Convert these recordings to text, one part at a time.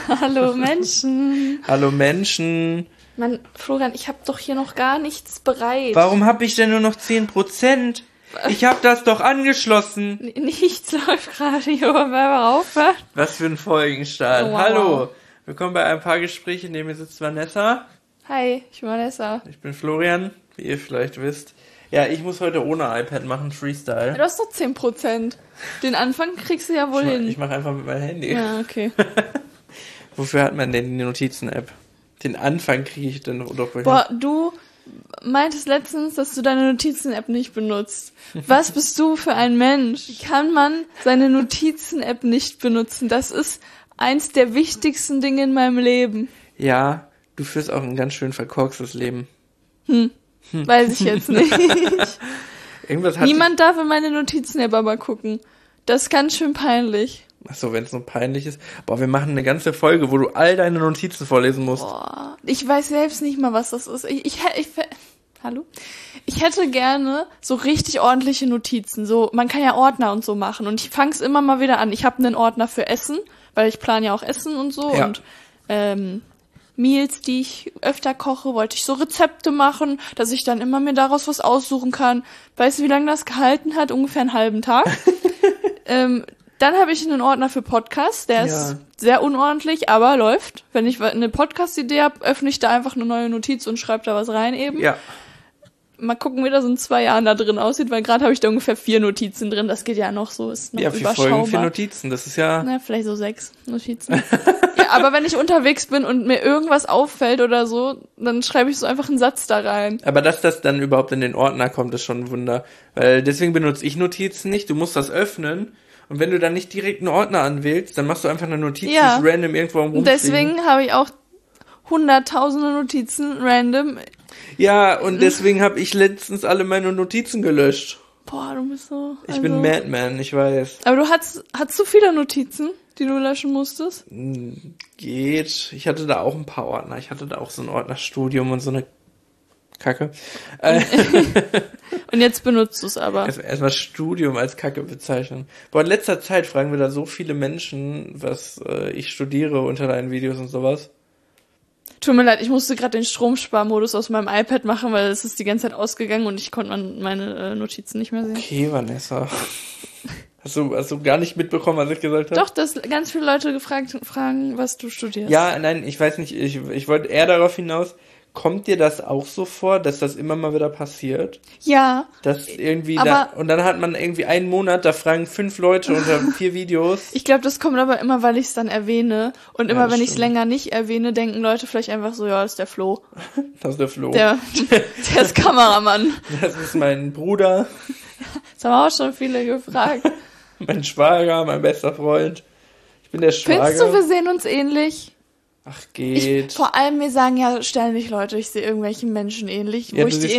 Hallo Menschen. Hallo Menschen. Mann, Florian, ich habe doch hier noch gar nichts bereit. Warum habe ich denn nur noch 10%? Ich habe das doch angeschlossen. Nichts läuft gerade hier, wollen wir mal aufhören? Was für ein Folgenstart. Oh, wow. Hallo. Willkommen bei ein paar Gesprächen. Neben mir sitzt Vanessa. Hi, ich bin Vanessa. Ich bin Florian, wie ihr vielleicht wisst. Ja, ich muss heute ohne iPad machen, Freestyle. Ja, du hast doch 10%. Den Anfang kriegst du ja wohl hin. Ich mache einfach mit meinem Handy. Ja, okay. Wofür hat man denn die Notizen-App? Den Anfang kriege ich dann doch wohl Boah, du meintest letztens, dass du deine Notizen-App nicht benutzt. Was bist du für ein Mensch? Wie kann man seine Notizen-App nicht benutzen? Das ist eins der wichtigsten Dinge in meinem Leben. Ja, du führst auch ein ganz schön verkorkstes Leben. Weiß ich jetzt nicht. Niemand darf in meine Notizen-App aber gucken. Das ist ganz schön peinlich. Achso, wenn es nur peinlich ist. Boah, wir machen eine ganze Folge, wo du all deine Notizen vorlesen musst. Boah, ich weiß selbst nicht mal, was das ist. Hallo? Ich hätte gerne so richtig ordentliche Notizen. So, man kann ja Ordner und so machen. Und ich fange es immer mal wieder an. Ich habe einen Ordner für Essen, weil ich plane ja auch Essen und so. Ja. Und Meals, die ich öfter koche, wollte ich so Rezepte machen, dass ich dann immer mir daraus was aussuchen kann. Weißt du, wie lange das gehalten hat? Ungefähr einen halben Tag. Dann habe ich einen Ordner für Podcasts, der ist sehr unordentlich, aber läuft. Wenn ich eine Podcast-Idee habe, öffne ich da einfach eine neue Notiz und schreibe da was rein eben. Ja. Mal gucken, wie das in 2 Jahren da drin aussieht, weil gerade habe ich da ungefähr 4 Notizen drin. Das geht ja noch so, ist noch Ja, 4 überschaubar. Folgen, 4 Notizen, das ist ja... Na, vielleicht so 6 Notizen. Ja, aber wenn ich unterwegs bin und mir irgendwas auffällt oder so, dann schreibe ich so einfach einen Satz da rein. Aber dass das dann überhaupt in den Ordner kommt, ist schon ein Wunder. Weil deswegen benutze ich Notizen nicht, du musst das öffnen. Und wenn du dann nicht direkt einen Ordner anwählst, dann machst du einfach eine Notiz, die ist random irgendwo rumfliegen. Deswegen habe ich auch hunderttausende Notizen random. Ja, und deswegen habe ich letztens alle meine Notizen gelöscht. Boah, du bist so... Ich bin Madman, ich weiß. Aber du hattest du viele Notizen, die du löschen musstest? Geht. Ich hatte da auch ein paar Ordner. Ich hatte da auch so ein Ordnerstudium und so eine Kacke. Und jetzt benutzt du es aber. Erstmal Studium als Kacke bezeichnen. Boah, in letzter Zeit fragen wir da so viele Menschen, was ich studiere unter deinen Videos und sowas. Tut mir leid, ich musste gerade den Stromsparmodus aus meinem iPad machen, weil es ist die ganze Zeit ausgegangen und ich konnte meine Notizen nicht mehr sehen. Okay, Vanessa. Hast du gar nicht mitbekommen, was ich gesagt habe? Doch, dass ganz viele Leute fragen, was du studierst. Ja, nein, ich weiß nicht, ich wollte eher darauf hinaus, kommt dir das auch so vor, dass das immer mal wieder passiert? Ja. Dass irgendwie aber und dann hat man irgendwie einen Monat, da fragen 5 Leute unter 4 Videos. Ich glaube, das kommt aber immer, weil ich es dann erwähne. Und immer, wenn ich es stimmt. länger nicht erwähne, denken Leute vielleicht einfach so, ja, das ist der Flo. Das ist der Flo. Der ist Kameramann. Das ist mein Bruder, Das haben auch schon viele gefragt. mein Schwager, mein bester Freund. Ich bin der Schwager. Findest du, wir sehen uns ähnlich? Ach, geht. Vor allem, mir sagen ja ständig Leute, ich sehe irgendwelchen Menschen ähnlich, Ja, wo ich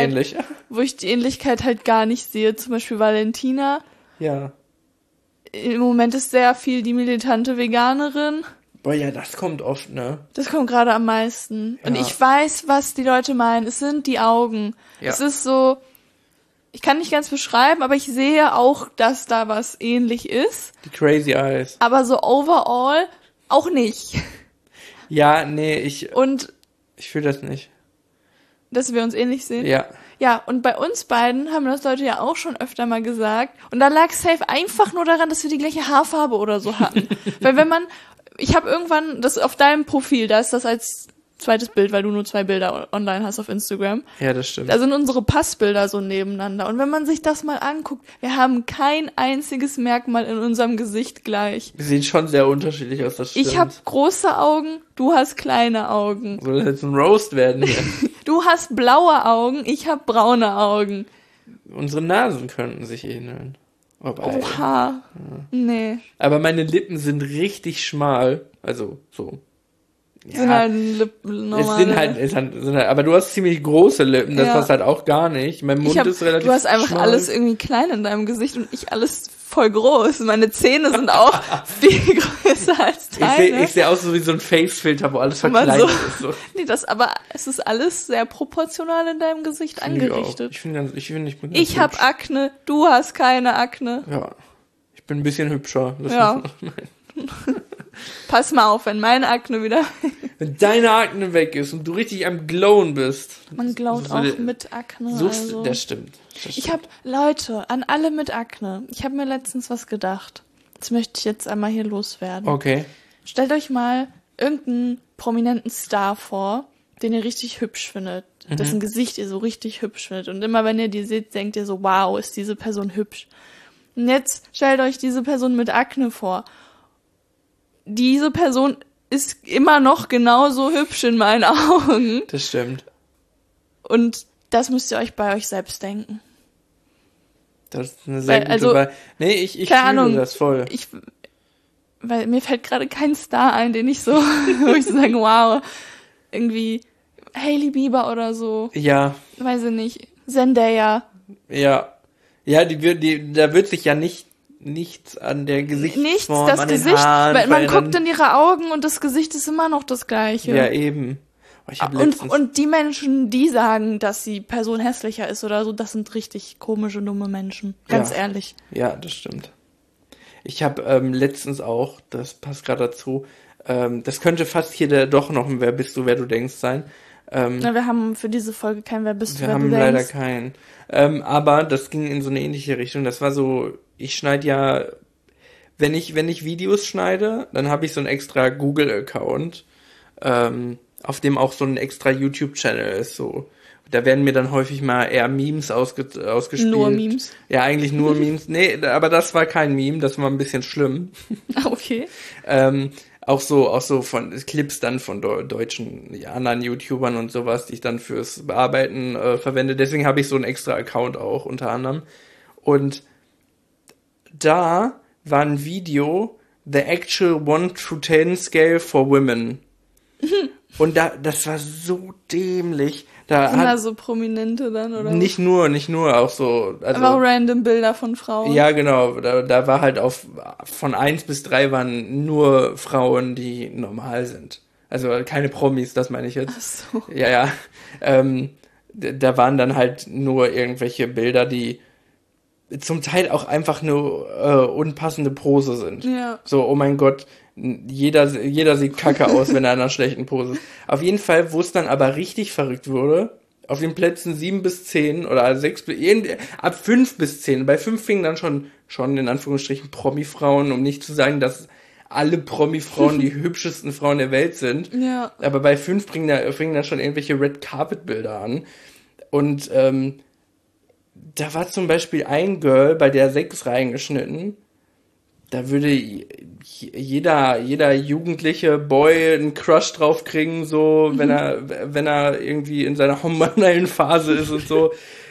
die Ähnlichkeit halt gar nicht sehe. Zum Beispiel Valentina. Ja. Im Moment ist sehr viel die militante Veganerin. Boah, ja, das kommt oft, ne? Das kommt gerade am meisten. Ja. Und ich weiß, was die Leute meinen. Es sind die Augen. Ja. Es ist so, ich kann nicht ganz beschreiben, aber ich sehe auch, dass da was ähnlich ist. Die Crazy Eyes. Aber so overall auch nicht. Ja, nee, ich fühle das nicht. Dass wir uns ähnlich sehen. Ja. Ja, und bei uns beiden haben das Leute ja auch schon öfter mal gesagt. Und da lag safe einfach nur daran, dass wir die gleiche Haarfarbe oder so hatten. Weil ich habe irgendwann, das auf deinem Profil, da ist das als zweites Bild, weil du nur 2 Bilder online hast auf Instagram. Ja, das stimmt. Da sind unsere Passbilder so nebeneinander. Und wenn man sich das mal anguckt, wir haben kein einziges Merkmal in unserem Gesicht gleich. Wir sehen schon sehr unterschiedlich aus, das stimmt. Ich habe große Augen, du hast kleine Augen. Soll das jetzt ein Roast werden hier? Du hast blaue Augen, ich habe braune Augen. Unsere Nasen könnten sich ähneln. Wobei. Oha. Nee. Aber meine Lippen sind richtig schmal. Also, so. Ja, Sind halt normale. es sind halt, aber du hast ziemlich große Lippen, das hast halt auch gar nicht. Mein Mund ist relativ Du hast einfach schmal. alles irgendwie klein in deinem Gesicht und ich alles voll groß. Meine Zähne sind auch viel größer als deine. Ich sehe aus so wie so ein Facefilter, wo alles verkleinert ist. So. Nee, aber es ist alles sehr proportional in deinem Gesicht angerichtet. Ich bin ganz Ich habe Akne, du hast keine Akne. Ja, ich bin ein bisschen hübscher. Das Ja. Pass mal auf, wenn meine Akne wieder... Wenn deine Akne weg ist und du richtig am Glowen bist. Man glowt auch mit Akne. Also. Das stimmt. Ich habe, Leute, an alle mit Akne, ich habe mir letztens was gedacht. Das möchte ich jetzt einmal hier loswerden. Okay. Stellt euch mal irgendeinen prominenten Star vor, den ihr richtig hübsch findet. Dessen Gesicht ihr so richtig hübsch findet. Und immer wenn ihr die seht, denkt ihr so, wow, ist diese Person hübsch. Und jetzt stellt euch diese Person mit Akne vor. Diese Person ist immer noch genauso hübsch in meinen Augen. Das stimmt. Und das müsst ihr euch bei euch selbst denken. Das ist eine sehr gute Wahl. Nee, ich fühle das voll. Weil mir fällt gerade kein Star ein, den ich so, wo ich so sage, wow, irgendwie Hailey Bieber oder so. Ja. Weiß ich nicht. Zendaya. Ja. Ja, da wird sich ja nichts an der Gesichtsform, das an Gesicht, den Haaren weil man verändern. guckt in ihre Augen und das Gesicht ist immer noch das gleiche. Ja, eben. Und die Menschen, die sagen, dass die Person hässlicher ist oder so, das sind richtig komische, dumme Menschen. Ganz ehrlich. Ja, das stimmt. Ich habe letztens auch, das passt gerade dazu, das könnte fast hier doch noch ein Wer bist du, wer du denkst sein. Na, wir haben für diese Folge kein Wer bist du, Wir wer du haben denkst. leider keinen. Aber das ging in so eine ähnliche Richtung. Das war so, ich schneide ja, wenn ich Videos schneide, dann habe ich so einen extra Google-Account, auf dem auch so ein extra YouTube-Channel ist. So. Da werden mir dann häufig mal eher Memes ausgespielt. Nur Memes? Ja, eigentlich nur Memes. Nee, aber das war kein Meme, das war ein bisschen schlimm. Okay. Auch so von Clips dann von deutschen anderen YouTubern und sowas, die ich dann fürs Bearbeiten verwende. Deswegen habe ich so einen extra Account auch unter anderem. Und da war ein Video, The Actual 1 to 10 Scale for Women. Und das war so dämlich. Da immer so Prominente dann, oder? Nicht nur, auch so. Also, aber auch random Bilder von Frauen. Ja, genau. Da war halt von 1 bis 3 waren nur Frauen, die normal sind. Also keine Promis, das meine ich jetzt. Ach so. Ja. Da waren dann halt nur irgendwelche Bilder, die zum Teil auch einfach eine unpassende Pose sind. Ja. So, oh mein Gott, jeder sieht kacke aus, wenn er in einer schlechten Pose ist. Auf jeden Fall, wo es dann aber richtig verrückt wurde, auf den Plätzen 7 bis 10 oder 6 ab 5 bis 10. Bei 5 fingen dann schon in Anführungsstrichen Promi-Frauen, um nicht zu sagen, dass alle Promi-Frauen die hübschesten Frauen der Welt sind. Ja. Aber bei 5 fingen da schon irgendwelche Red-Carpet-Bilder an. Und da war zum Beispiel ein Girl, bei der 6 reingeschnitten. Da würde jeder jugendliche Boy einen Crush drauf kriegen, so, wenn er irgendwie in seiner hormonellen Phase ist und so.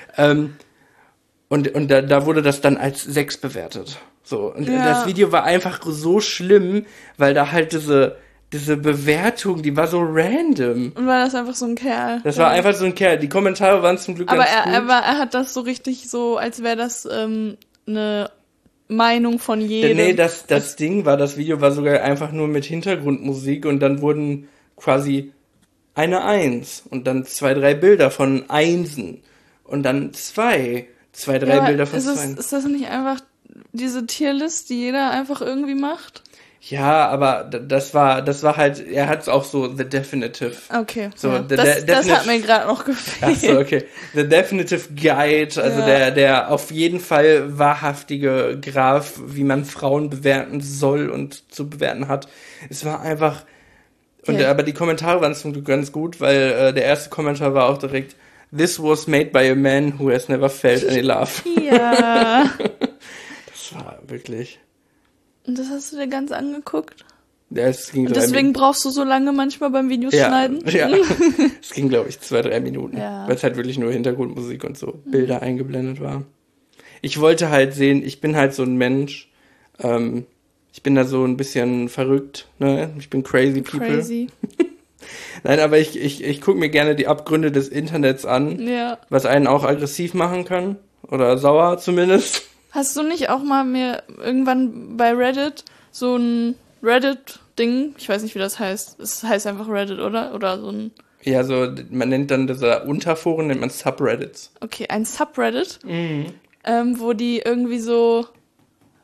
Und da wurde das dann als 6 bewertet. So. Und das Video war einfach so schlimm, weil da halt diese Bewertung, die war so random. Und war das einfach so ein Kerl? Das war einfach so ein Kerl. Die Kommentare waren zum Glück aber ganz gut. Aber er hat das so richtig so, als wäre das eine Meinung von jedem. Nee, das Video war sogar einfach nur mit Hintergrundmusik und dann wurden quasi eine 1 und dann 2, 3 Bilder von Einsen und dann 2, 3 Bilder von 2. Ist das nicht einfach diese Tierlist, die jeder einfach irgendwie macht? Ja, aber das war halt, er hat es auch so The Definitive. Okay, so, ja. Das hat mir gerade noch gefehlt. Ach so, okay. The Definitive Guide, also der auf jeden Fall wahrhaftige Graph, wie man Frauen bewerten soll und zu bewerten hat. Es war einfach, aber die Kommentare waren zum Glück ganz gut, weil der erste Kommentar war auch direkt, "This was made by a man who has never felt any love." Ja. Das war wirklich... Und das hast du dir ganz angeguckt? Ja, es ging und deswegen brauchst du so lange manchmal beim Videos schneiden? Ja, es ging, glaube ich, 2, 3 Minuten, weil es halt wirklich nur Hintergrundmusik und so Bilder eingeblendet war. Ich wollte halt sehen, ich bin halt so ein Mensch, ich bin da so ein bisschen verrückt, ne? Ich bin crazy people. Crazy. Nein, aber ich gucke mir gerne die Abgründe des Internets an, was einen auch aggressiv machen kann, oder sauer zumindest. Hast du nicht auch mal mir irgendwann bei Reddit so ein Reddit-Ding, ich weiß nicht, wie das heißt, es heißt einfach Reddit, oder? Oder so ein... Ja, so, man nennt dann diese Unterforen, nennt man Subreddits. Okay, ein Subreddit, wo die irgendwie so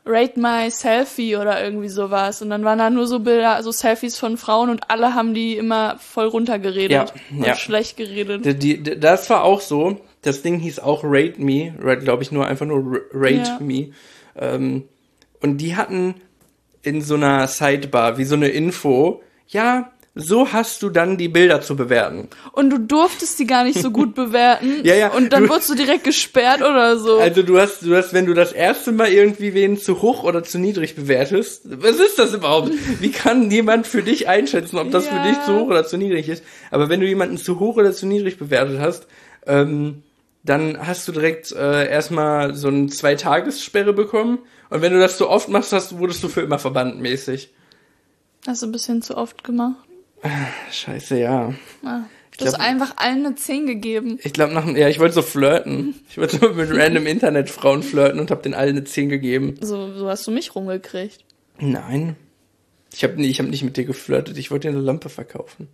Rate My Selfie oder irgendwie sowas. Und dann waren da nur so Bilder, also Selfies von Frauen und alle haben die immer voll runtergeredet und schlecht geredet. Das war auch so. Das Ding hieß auch Rate Me, glaube ich, einfach nur Rate Me. Und die hatten in so einer Sidebar, wie so eine Info, ja, so hast du dann die Bilder zu bewerten. Und du durftest die gar nicht so gut bewerten. Ja. Und dann wurdest du direkt gesperrt oder so. Also du hast, wenn du das erste Mal irgendwie wen zu hoch oder zu niedrig bewertest, was ist das überhaupt? Wie kann jemand für dich einschätzen, ob das für dich zu hoch oder zu niedrig ist? Aber wenn du jemanden zu hoch oder zu niedrig bewertet hast, dann hast du direkt erstmal so eine 2-Tages-Sperre bekommen. Und wenn du das zu oft machst, wurdest du für immer verbannt mäßig. Hast du ein bisschen zu oft gemacht? Scheiße, ja. Du hast einfach allen eine 10 gegeben. Ich glaube, ich wollte so flirten. Ich wollte so mit random Internetfrauen flirten und habe den allen eine 10 gegeben. So hast du mich rumgekriegt. Nein. Ich hab nicht mit dir geflirtet. Ich wollte dir eine Lampe verkaufen.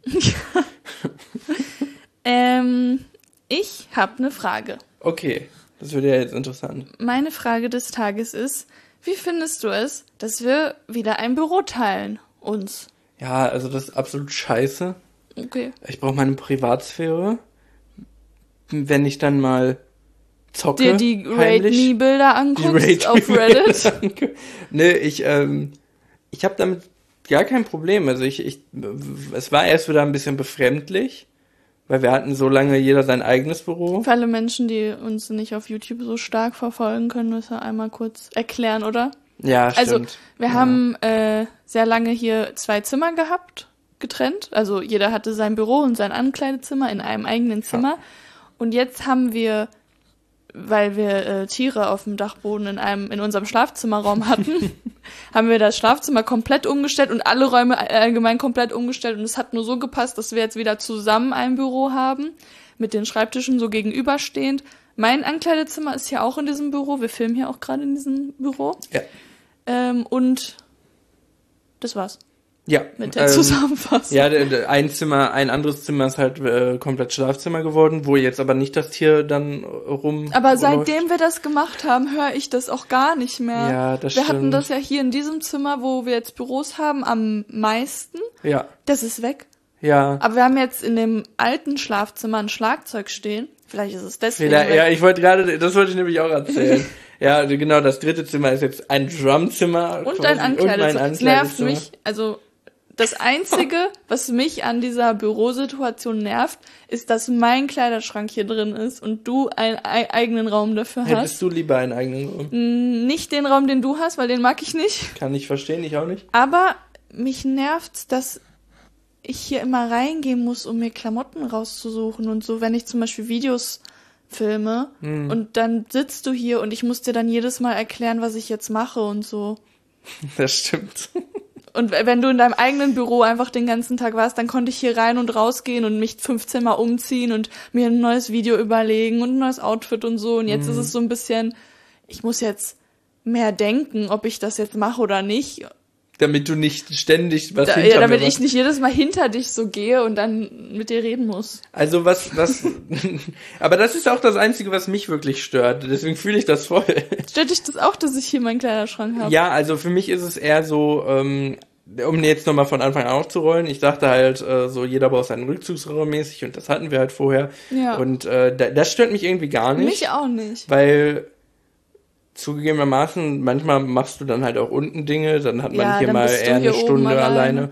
Ich habe eine Frage. Okay, das wird ja jetzt interessant. Meine Frage des Tages ist, wie findest du es, dass wir wieder ein Büro teilen, uns? Ja, also das ist absolut scheiße. Okay. Ich brauche meine Privatsphäre. Wenn ich dann mal zocke, dir die Rate-Me-Bilder anguckst auf Reddit. Nee, ich habe damit gar kein Problem. Also es war erst wieder ein bisschen befremdlich, weil wir hatten so lange jeder sein eigenes Büro. Für alle Menschen, die uns nicht auf YouTube so stark verfolgen, können wir es ja einmal kurz erklären, oder? Ja, stimmt. Also, wir haben sehr lange hier 2 Zimmer gehabt, getrennt. Also, jeder hatte sein Büro und sein Ankleidezimmer in einem eigenen Zimmer. Ja. Und jetzt haben wir, weil wir Tiere auf dem Dachboden in unserem Schlafzimmerraum hatten, haben wir das Schlafzimmer komplett umgestellt und alle Räume allgemein komplett umgestellt. Und es hat nur so gepasst, dass wir jetzt wieder zusammen ein Büro haben, mit den Schreibtischen so gegenüberstehend. Mein Ankleidezimmer ist hier auch in diesem Büro. Wir filmen hier auch gerade in diesem Büro. Ja. Und das war's. Ja. Mit der Zusammenfassung. Ja, ein anderes Zimmer ist halt komplett Schlafzimmer geworden, wo jetzt aber nicht das Tier dann rum. Aber seitdem wir das gemacht haben, höre ich das auch gar nicht mehr. Ja, das wir stimmt. hatten das ja hier in diesem Zimmer, wo wir jetzt Büros haben, am meisten. Ja. Das ist weg. Ja. Aber wir haben jetzt in dem alten Schlafzimmer ein Schlagzeug stehen. Vielleicht ist es deswegen. Ja, das wollte ich nämlich auch erzählen. Ja, genau, das 3. Zimmer ist jetzt ein Drumzimmer. Und ein Ankleidezimmer. Das nervt mich. Also, das Einzige, was mich an dieser Bürosituation nervt, ist, dass mein Kleiderschrank hier drin ist und du einen eigenen Raum dafür hast. Hättest du lieber einen eigenen Raum? Nicht den Raum, den du hast, weil den mag ich nicht. Kann ich verstehen, ich auch nicht. Aber mich nervt's, dass ich hier immer reingehen muss, um mir Klamotten rauszusuchen und so, wenn ich zum Beispiel Videos filme und dann sitzt du hier und ich muss dir dann jedes Mal erklären, was ich jetzt mache und so. Das stimmt. Und wenn du in deinem eigenen Büro einfach den ganzen Tag warst, dann konnte ich hier rein und rausgehen und mich 15 Mal umziehen und mir ein neues Video überlegen und ein neues Outfit und so. Und jetzt ist es so ein bisschen, ich muss jetzt mehr denken, ob ich das jetzt mache oder nicht. Damit du nicht ständig was hinter mir damit machst. Ich nicht jedes Mal hinter dich so gehe und dann mit dir reden muss. Also aber das ist auch das Einzige, was mich wirklich stört. Deswegen fühle ich das voll. Stört dich das auch, dass ich hier meinen Kleiderschrank habe? Ja, also für mich ist es eher so, um jetzt nochmal von Anfang an aufzurollen, ich dachte halt, so jeder braucht seinen Rückzugsraum mäßig und das hatten wir halt vorher. Ja. Und das stört mich irgendwie gar nicht. Mich auch nicht. Weil zugegebenermaßen, manchmal machst du dann halt auch unten Dinge, dann hat man hier mal eher eine Stunde alleine.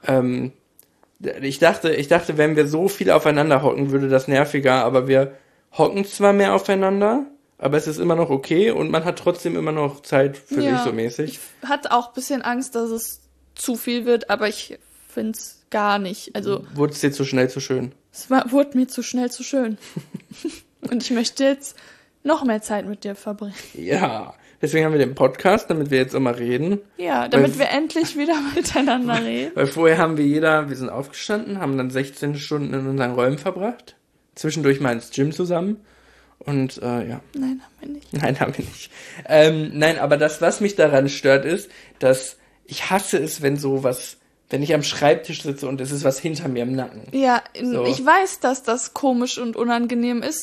Ich dachte, wenn wir so viel aufeinander hocken, würde das nerviger, aber wir hocken zwar mehr aufeinander, aber es ist immer noch okay und man hat trotzdem immer noch Zeit für sich so mäßig. Ich hatte auch ein bisschen Angst, dass es zu viel wird, aber ich finde es gar nicht. Also wurde es dir zu schnell zu schön? Wurde mir zu schnell zu schön. Und ich möchte jetzt noch mehr Zeit mit dir verbringen. Ja, deswegen haben wir den Podcast, damit wir jetzt auch mal reden. Ja, damit wir endlich wieder miteinander reden. Weil vorher wir sind aufgestanden, haben dann 16 Stunden in unseren Räumen verbracht, zwischendurch mal ins Gym zusammen und ja. Nein, haben wir nicht. Nein, haben wir nicht. Nein, aber das, was mich daran stört, ist, dass ich hasse es, wenn ich am Schreibtisch sitze und es ist was hinter mir im Nacken. Ja, so. Ich weiß, dass das komisch und unangenehm ist,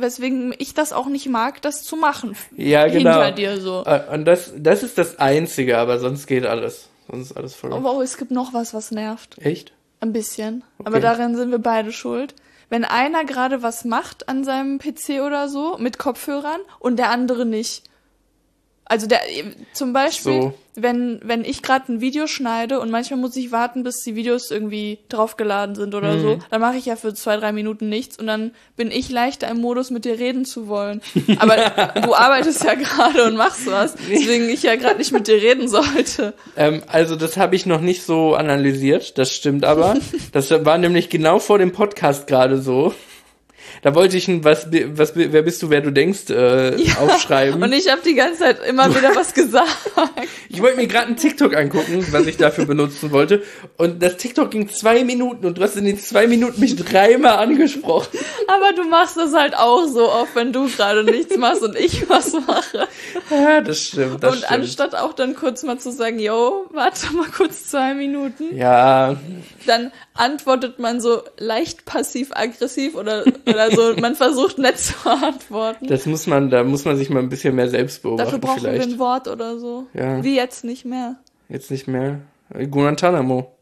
weswegen ich das auch nicht mag, das zu machen. Ja, genau. Hinter dir so. Und das ist das Einzige, aber sonst geht alles. Sonst ist alles voll. Aber es gibt noch was nervt. Echt? Ein bisschen. Okay. Aber darin sind wir beide schuld. Wenn einer gerade was macht an seinem PC oder so, mit Kopfhörern, und der andere nicht. Also zum Beispiel, So. wenn ich gerade ein Video schneide und manchmal muss ich warten, bis die Videos irgendwie draufgeladen sind oder so, dann mache ich ja für 2-3 Minuten nichts und dann bin ich leichter im Modus, mit dir reden zu wollen. Aber du arbeitest ja gerade und machst was, deswegen ich ja gerade nicht mit dir reden sollte. Also das habe ich noch nicht so analysiert, das stimmt aber. Das war nämlich genau vor dem Podcast gerade so. Da wollte ich ein wer bist du, wer du denkst, aufschreiben. Und ich habe die ganze Zeit immer wieder was gesagt. Ich wollte mir gerade einen TikTok angucken, was ich dafür benutzen wollte. Und das TikTok ging 2 Minuten und du hast in den 2 Minuten mich 3-mal angesprochen. Aber du machst das halt auch so oft, wenn du gerade nichts machst und ich was mache. Ja, das stimmt. Und anstatt auch dann kurz mal zu sagen, yo, warte mal kurz 2 Minuten. Ja. Dann antwortet man so leicht passiv-aggressiv oder so, man versucht nett zu antworten. Da muss man sich mal ein bisschen mehr selbst beobachten. Dafür brauchen vielleicht. wir ein Wort oder so. Ja. Wie jetzt nicht mehr. Jetzt nicht mehr. Guantanamo.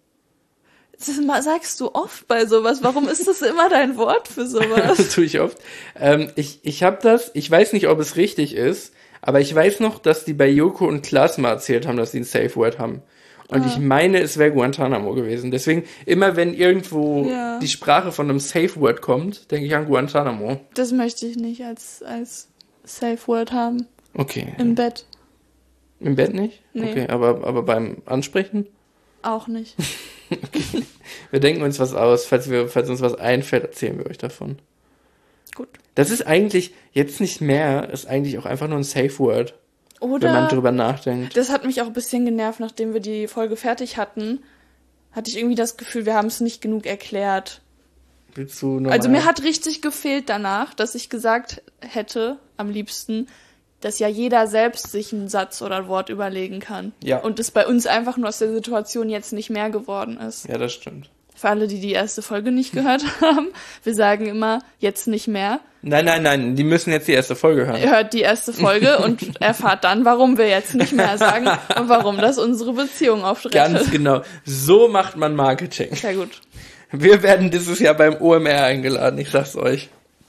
Sagst du oft bei sowas. Warum ist das immer dein Wort für sowas? Das tue ich oft. Ich habe das, ich weiß nicht, ob es richtig ist, aber ich weiß noch, dass die bei Joko und Klaas mal erzählt haben, dass sie ein Safe Word haben. Und ich meine, es wäre Guantanamo gewesen. Deswegen, immer wenn irgendwo die Sprache von einem Safe Word kommt, denke ich an Guantanamo. Das möchte ich nicht als Safe Word haben. Okay. Im Bett. Im Bett nicht? Nee. Okay, aber beim Ansprechen? Auch nicht. Okay. Wir denken uns was aus. Falls uns was einfällt, erzählen wir euch davon. Gut. Das ist eigentlich jetzt nicht mehr, ist eigentlich auch einfach nur ein Safe Word. Oder, wenn man drüber nachdenkt. Das hat mich auch ein bisschen genervt, nachdem wir die Folge fertig hatten, hatte ich irgendwie das Gefühl, wir haben es nicht genug erklärt. Willst du nochmal? Also mir hat richtig gefehlt danach, dass ich gesagt hätte, am liebsten, dass ja jeder selbst sich einen Satz oder ein Wort überlegen kann. Ja. Und es bei uns einfach nur aus der Situation jetzt nicht mehr geworden ist. Ja, das stimmt. Für alle, die die erste Folge nicht gehört haben, wir sagen immer, jetzt nicht mehr. Nein, die müssen jetzt die erste Folge hören. Hört die erste Folge und erfahrt dann, warum wir jetzt nicht mehr sagen und warum das unsere Beziehung aufrettet. Ganz genau. So macht man Marketing. Sehr gut. Wir werden dieses Jahr beim OMR eingeladen, ich sag's euch.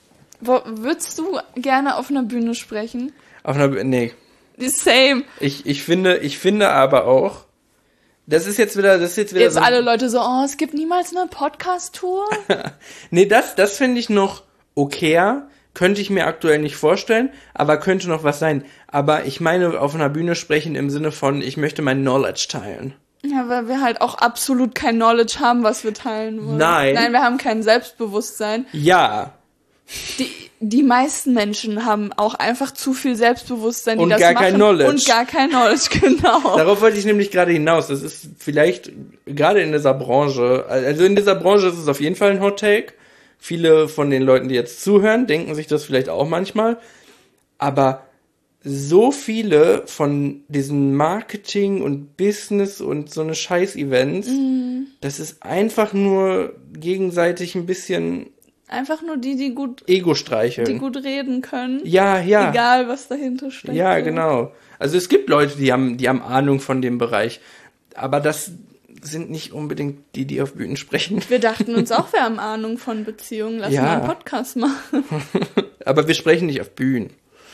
Würdest du gerne auf einer Bühne sprechen? Nee. Same. Ich finde aber auch, das ist jetzt wieder Jetzt so, alle Leute so, es gibt niemals eine Podcast-Tour. Nee, das finde ich noch okayer. Könnte ich mir aktuell nicht vorstellen, aber könnte noch was sein. Aber ich meine, auf einer Bühne sprechen im Sinne von, ich möchte mein Knowledge teilen. Ja, weil wir halt auch absolut kein Knowledge haben, was wir teilen wollen. Nein, wir haben kein Selbstbewusstsein. Ja. Die meisten Menschen haben auch einfach zu viel Selbstbewusstsein, die und das gar machen. Kein Knowledge. Und gar kein Knowledge, genau. Darauf wollte ich nämlich gerade hinaus. Das ist vielleicht gerade in dieser Branche, also in dieser Branche ist es auf jeden Fall ein Hot Take. Viele von den Leuten, die jetzt zuhören, denken sich das vielleicht auch manchmal. Aber so viele von diesen Marketing und Business und so eine Scheiß-Events, das ist einfach nur gegenseitig ein bisschen einfach nur die gut Ego streicheln. Die gut reden können. Ja. Egal, was dahinter steckt. Ja, genau. Also es gibt Leute, die haben Ahnung von dem Bereich. Aber das sind nicht unbedingt die auf Bühnen sprechen. Wir dachten uns auch, wir haben Ahnung von Beziehungen. Lass mal einen Podcast machen. Aber wir sprechen nicht auf Bühnen.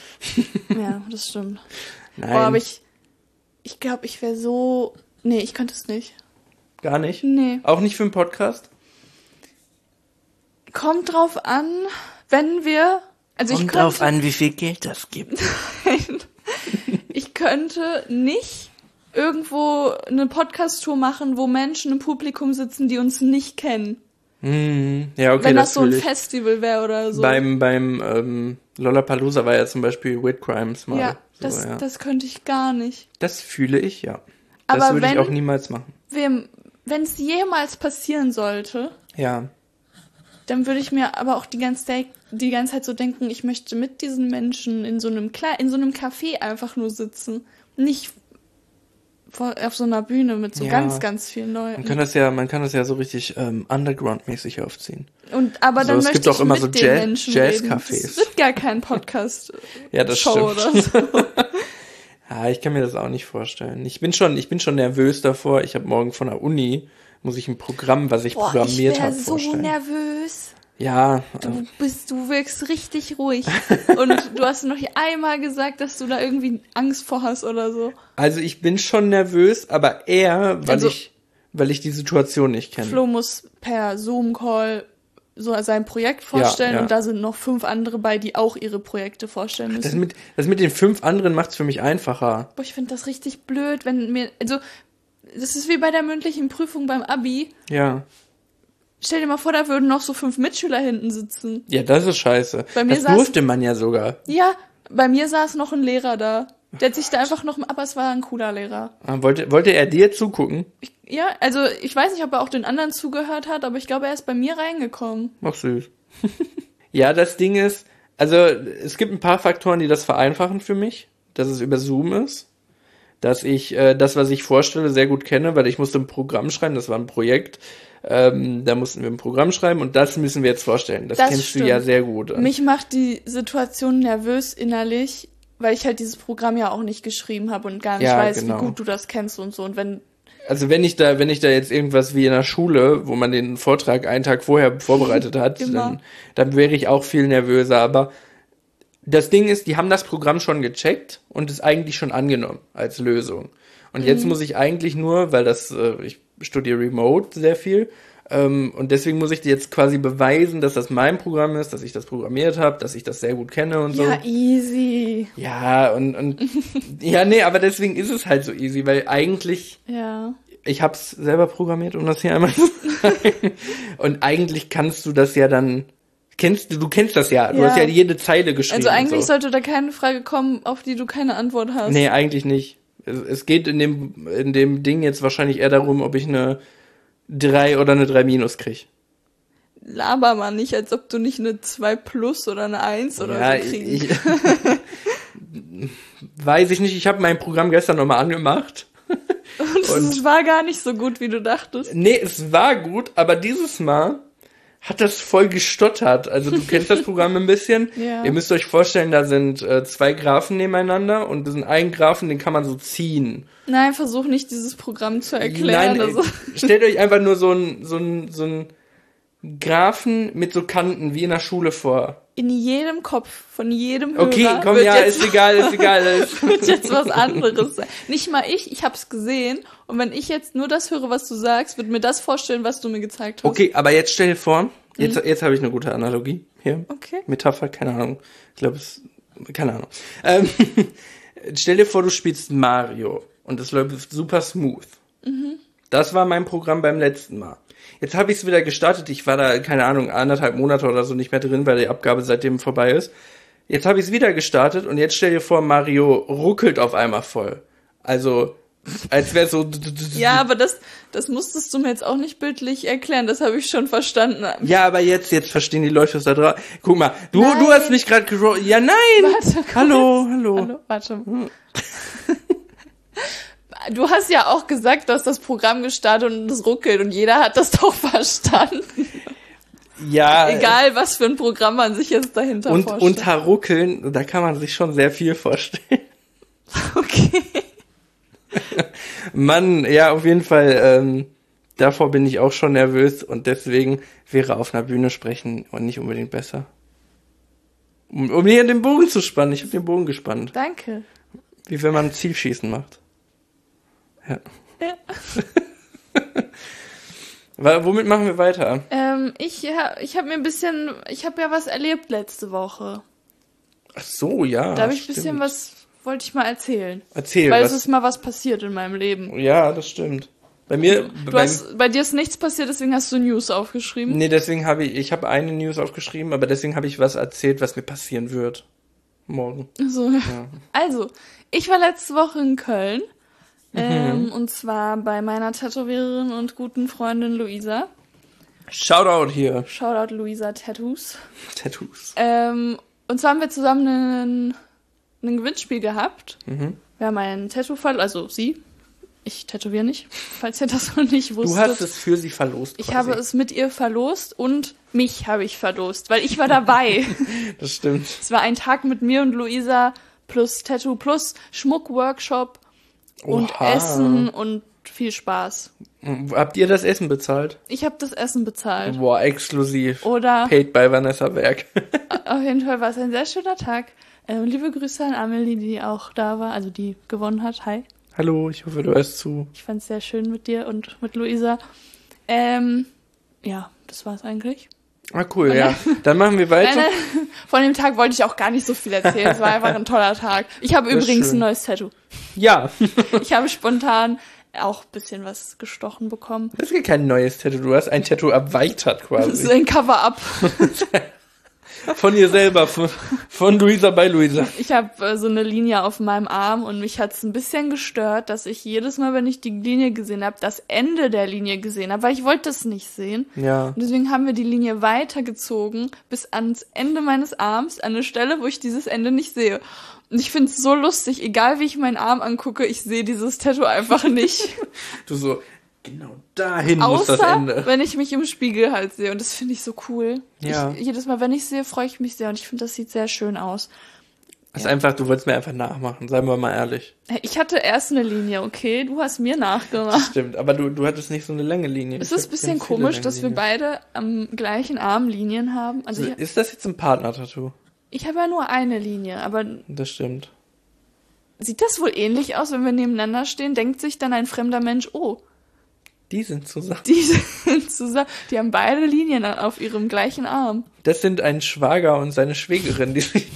Ja, das stimmt. Nein. Boah, aber ich glaube, ich wäre so... Nee, ich könnte es nicht. Gar nicht? Nee. Auch nicht für einen Podcast? Kommt drauf an, wenn wir... Kommt drauf an, wie viel Geld das gibt. Nein. Ich könnte nicht irgendwo eine Podcast-Tour machen, wo Menschen im Publikum sitzen, die uns nicht kennen. Ja, okay, wenn das so ein fühle ich. Festival wäre oder so. Beim Lollapalooza war ja zum Beispiel Wit Crimes mal. Ja, das könnte ich gar nicht. Das fühle ich, ja. Aber das würde ich auch niemals machen. Wenn es jemals passieren sollte, ja, dann würde ich mir aber auch die ganze Zeit so denken, ich möchte mit diesen Menschen in so einem Café einfach nur sitzen. Nicht auf so einer Bühne mit so Ja. ganz, ganz vielen Leuten. Man kann das ja so richtig Underground-mäßig aufziehen. Aber So, dann es möchte gibt auch ich immer mit so den Menschen reden. Jazz-Cafés. Es wird gar kein Podcast Ja, das Show stimmt. oder so. Ja, ich kann mir das auch nicht vorstellen. Ich bin schon nervös davor. Ich habe morgen von der Uni, muss ich ein Programm, was ich programmiert habe, vorstellen. Ich wäre so nervös. Ja, Du wirkst richtig ruhig. Und du hast noch nicht einmal gesagt, dass du da irgendwie Angst vor hast oder so. also ich bin schon nervös, aber eher, weil ich die Situation nicht kenne. Flo muss per Zoom-Call so sein Projekt vorstellen ja. und da sind noch 5 andere bei, die auch ihre Projekte vorstellen müssen. Das mit den 5 anderen macht's für mich einfacher. Boah, ich finde das richtig blöd, das ist wie bei der mündlichen Prüfung beim Abi. Ja. Stell dir mal vor, da würden noch so 5 Mitschüler hinten sitzen. Ja, das ist scheiße. Bei mir das durfte man ja sogar. Ja, bei mir saß noch ein Lehrer da. Der hat sich da einfach noch, aber es war ein cooler Lehrer. Wollte er dir zugucken? Ich weiß nicht, ob er auch den anderen zugehört hat, aber ich glaube, er ist bei mir reingekommen. Ach, süß. Ja, das Ding ist, also es gibt ein paar Faktoren, die das vereinfachen für mich, dass es über Zoom ist, dass ich das, was ich vorstelle, sehr gut kenne, weil ich musste ein Programm schreiben, das war ein Projekt, da mussten wir ein Programm schreiben und das müssen wir jetzt vorstellen. Das kennst stimmt. du ja sehr gut. Mich macht die Situation nervös innerlich, weil ich halt dieses Programm ja auch nicht geschrieben habe und gar nicht weiß, genau. wie gut du das kennst und so. Und wenn ich da jetzt irgendwas wie in der Schule, wo man den Vortrag einen Tag vorher vorbereitet hat, dann wäre ich auch viel nervöser. Aber das Ding ist, die haben das Programm schon gecheckt und es eigentlich schon angenommen als Lösung. Und jetzt muss ich eigentlich nur, weil ich studiere remote sehr viel, und deswegen muss ich dir jetzt quasi beweisen, dass das mein Programm ist, dass ich das programmiert habe, dass ich das sehr gut kenne und so. Ja, easy. Ja, und ja, nee, aber deswegen ist es halt so easy, weil eigentlich ich hab's selber programmiert, um das hier einmal zu sagen. Und eigentlich kannst du das ja dann du kennst das ja. Du hast ja jede Zeile geschrieben. Also eigentlich sollte da keine Frage kommen, auf die du keine Antwort hast. Nee, eigentlich nicht. Es geht in dem Ding jetzt wahrscheinlich eher darum, ob ich eine 3 oder eine 3 minus krieg. Laber mal nicht, als ob du nicht eine 2 plus oder eine 1 oder so kriegst. Weiß ich nicht. Ich habe mein Programm gestern nochmal angemacht. Und es war gar nicht so gut, wie du dachtest. Nee, es war gut, aber dieses Mal hat das voll gestottert. Also du kennst das Programm ein bisschen. Ja. Ihr müsst euch vorstellen, da sind 2 Graphen nebeneinander und das sind ein Graphen, den kann man so ziehen. Nein, versuch nicht, dieses Programm zu erklären. Nein, stellt euch einfach nur so ein Graphen mit so Kanten wie in der Schule vor. In jedem Kopf von jedem Hörer Okay, komm, ja, ist egal. wird jetzt was anderes sein. Nicht mal ich hab's gesehen. Und wenn ich jetzt nur das höre, was du sagst, wird mir das vorstellen, was du mir gezeigt hast. Okay, aber jetzt stell dir vor, jetzt habe ich eine gute Analogie hier. Okay. Metapher, keine Ahnung. Ich glaube, keine Ahnung. Stell dir vor, du spielst Mario und es läuft super smooth. Das war mein Programm beim letzten Mal. Jetzt habe ich es wieder gestartet. Ich war da, keine Ahnung, 1,5 Monate oder so nicht mehr drin, weil die Abgabe seitdem vorbei ist. Jetzt habe ich es wieder gestartet und jetzt stell dir vor, Mario ruckelt auf einmal voll. Also, als wäre so... Ja, aber das musstest du mir jetzt auch nicht bildlich erklären. Das habe ich schon verstanden. Ja, aber jetzt verstehen die Leute es da drauf. Guck mal, du hast mich gerade Ja, nein! Warte, Hallo. Warte. Du hast ja auch gesagt, dass das Programm gestartet und es ruckelt und jeder hat das doch verstanden. Ja. Egal, was für ein Programm man sich jetzt dahinter vorstellt. Und unter Ruckeln, da kann man sich schon sehr viel vorstellen. Okay. Mann, ja, auf jeden Fall, davor bin ich auch schon nervös und deswegen wäre auf einer Bühne sprechen und nicht unbedingt besser. Um hier den Bogen zu spannen. Ich habe den Bogen gespannt. Danke. Wie wenn man Zielschießen macht. Ja. Womit machen wir weiter? Ich habe ja was erlebt letzte Woche. Ach so, ja. Da habe ich ein bisschen wollte ich mal erzählen. Erzähl. Weil es ist mal was passiert in meinem Leben. Ja, das stimmt. Bei mir... Bei dir ist nichts passiert, deswegen hast du News aufgeschrieben. Nee, deswegen ich habe eine News aufgeschrieben, aber deswegen habe ich was erzählt, was mir passieren wird. Morgen. So. Ja. Also, ich war letzte Woche in Köln. Und zwar bei meiner Tätowiererin und guten Freundin Luisa. Shoutout hier. Shoutout Luisa Tattoos. Tattoos. Und zwar haben wir zusammen ein Gewinnspiel gehabt. Wir haben einen Tattoo-Fall, also sie. Ich tätowiere nicht, falls ihr das noch nicht wusstet. Du hast es für sie verlost. Ich habe es mit ihr verlost und mich habe ich verlost, weil ich war dabei. Das stimmt. Es war ein Tag mit mir und Luisa plus Tattoo plus Schmuckworkshop und Oha. Essen und viel Spaß. Habt ihr das Essen bezahlt? Ich habe das Essen bezahlt. Boah, exklusiv. Oder Paid by Vanessa Berg. auf jeden Fall war es ein sehr schöner Tag. Liebe Grüße an Amelie, die auch da war, also die gewonnen hat. Hi. Hallo, ich hoffe, du hörst zu. Ich fand es sehr schön mit dir und mit Luisa. Ja, das war's eigentlich. Ah, cool, ja. Dann machen wir weiter. Von dem Tag wollte ich auch gar nicht so viel erzählen. Es war einfach ein toller Tag. Ich habe Das ist übrigens schön. ein neues Tattoo. Ja. Ich habe spontan auch ein bisschen was gestochen bekommen. Das ist ja kein neues Tattoo. Du hast ein Tattoo erweitert Das ist quasi. ein Cover-up. Von ihr selber. Von Luisa bei Luisa. Ich habe so eine Linie auf meinem Arm und mich hat's ein bisschen gestört, dass ich jedes Mal, wenn ich die Linie gesehen habe, das Ende der Linie gesehen habe, weil ich wollte es nicht sehen. Ja. Und deswegen haben wir die Linie weitergezogen bis ans Ende meines Arms, an eine Stelle, wo ich dieses Ende nicht sehe. Und ich finde es so lustig, egal wie ich meinen Arm angucke, ich sehe dieses Tattoo einfach nicht. Du so, genau dahin muss das Außer, Ende. wenn ich mich im Spiegel halt sehe. Und das finde ich so cool. Ja. Jedes Mal, wenn ich sehe, freue ich mich sehr. Und ich finde, das sieht sehr schön aus. Das ist einfach, du wolltest mir einfach nachmachen, seien wir mal ehrlich. Ich hatte erst eine Linie, okay? Du hast mir nachgemacht. Stimmt, aber du hattest nicht so eine lange Linie. Es ist ein bisschen komisch, dass wir beide am gleichen Arm Linien haben. Also Ist das jetzt ein Partner-Tattoo? ich habe ja nur eine Linie, aber Das stimmt. sieht das wohl ähnlich aus, wenn wir nebeneinander stehen? Denkt sich dann ein fremder Mensch, oh, Die sind zusammen. die sind zusammen, die haben beide Linien auf ihrem gleichen Arm. Das sind ein Schwager und seine Schwägerin, die sich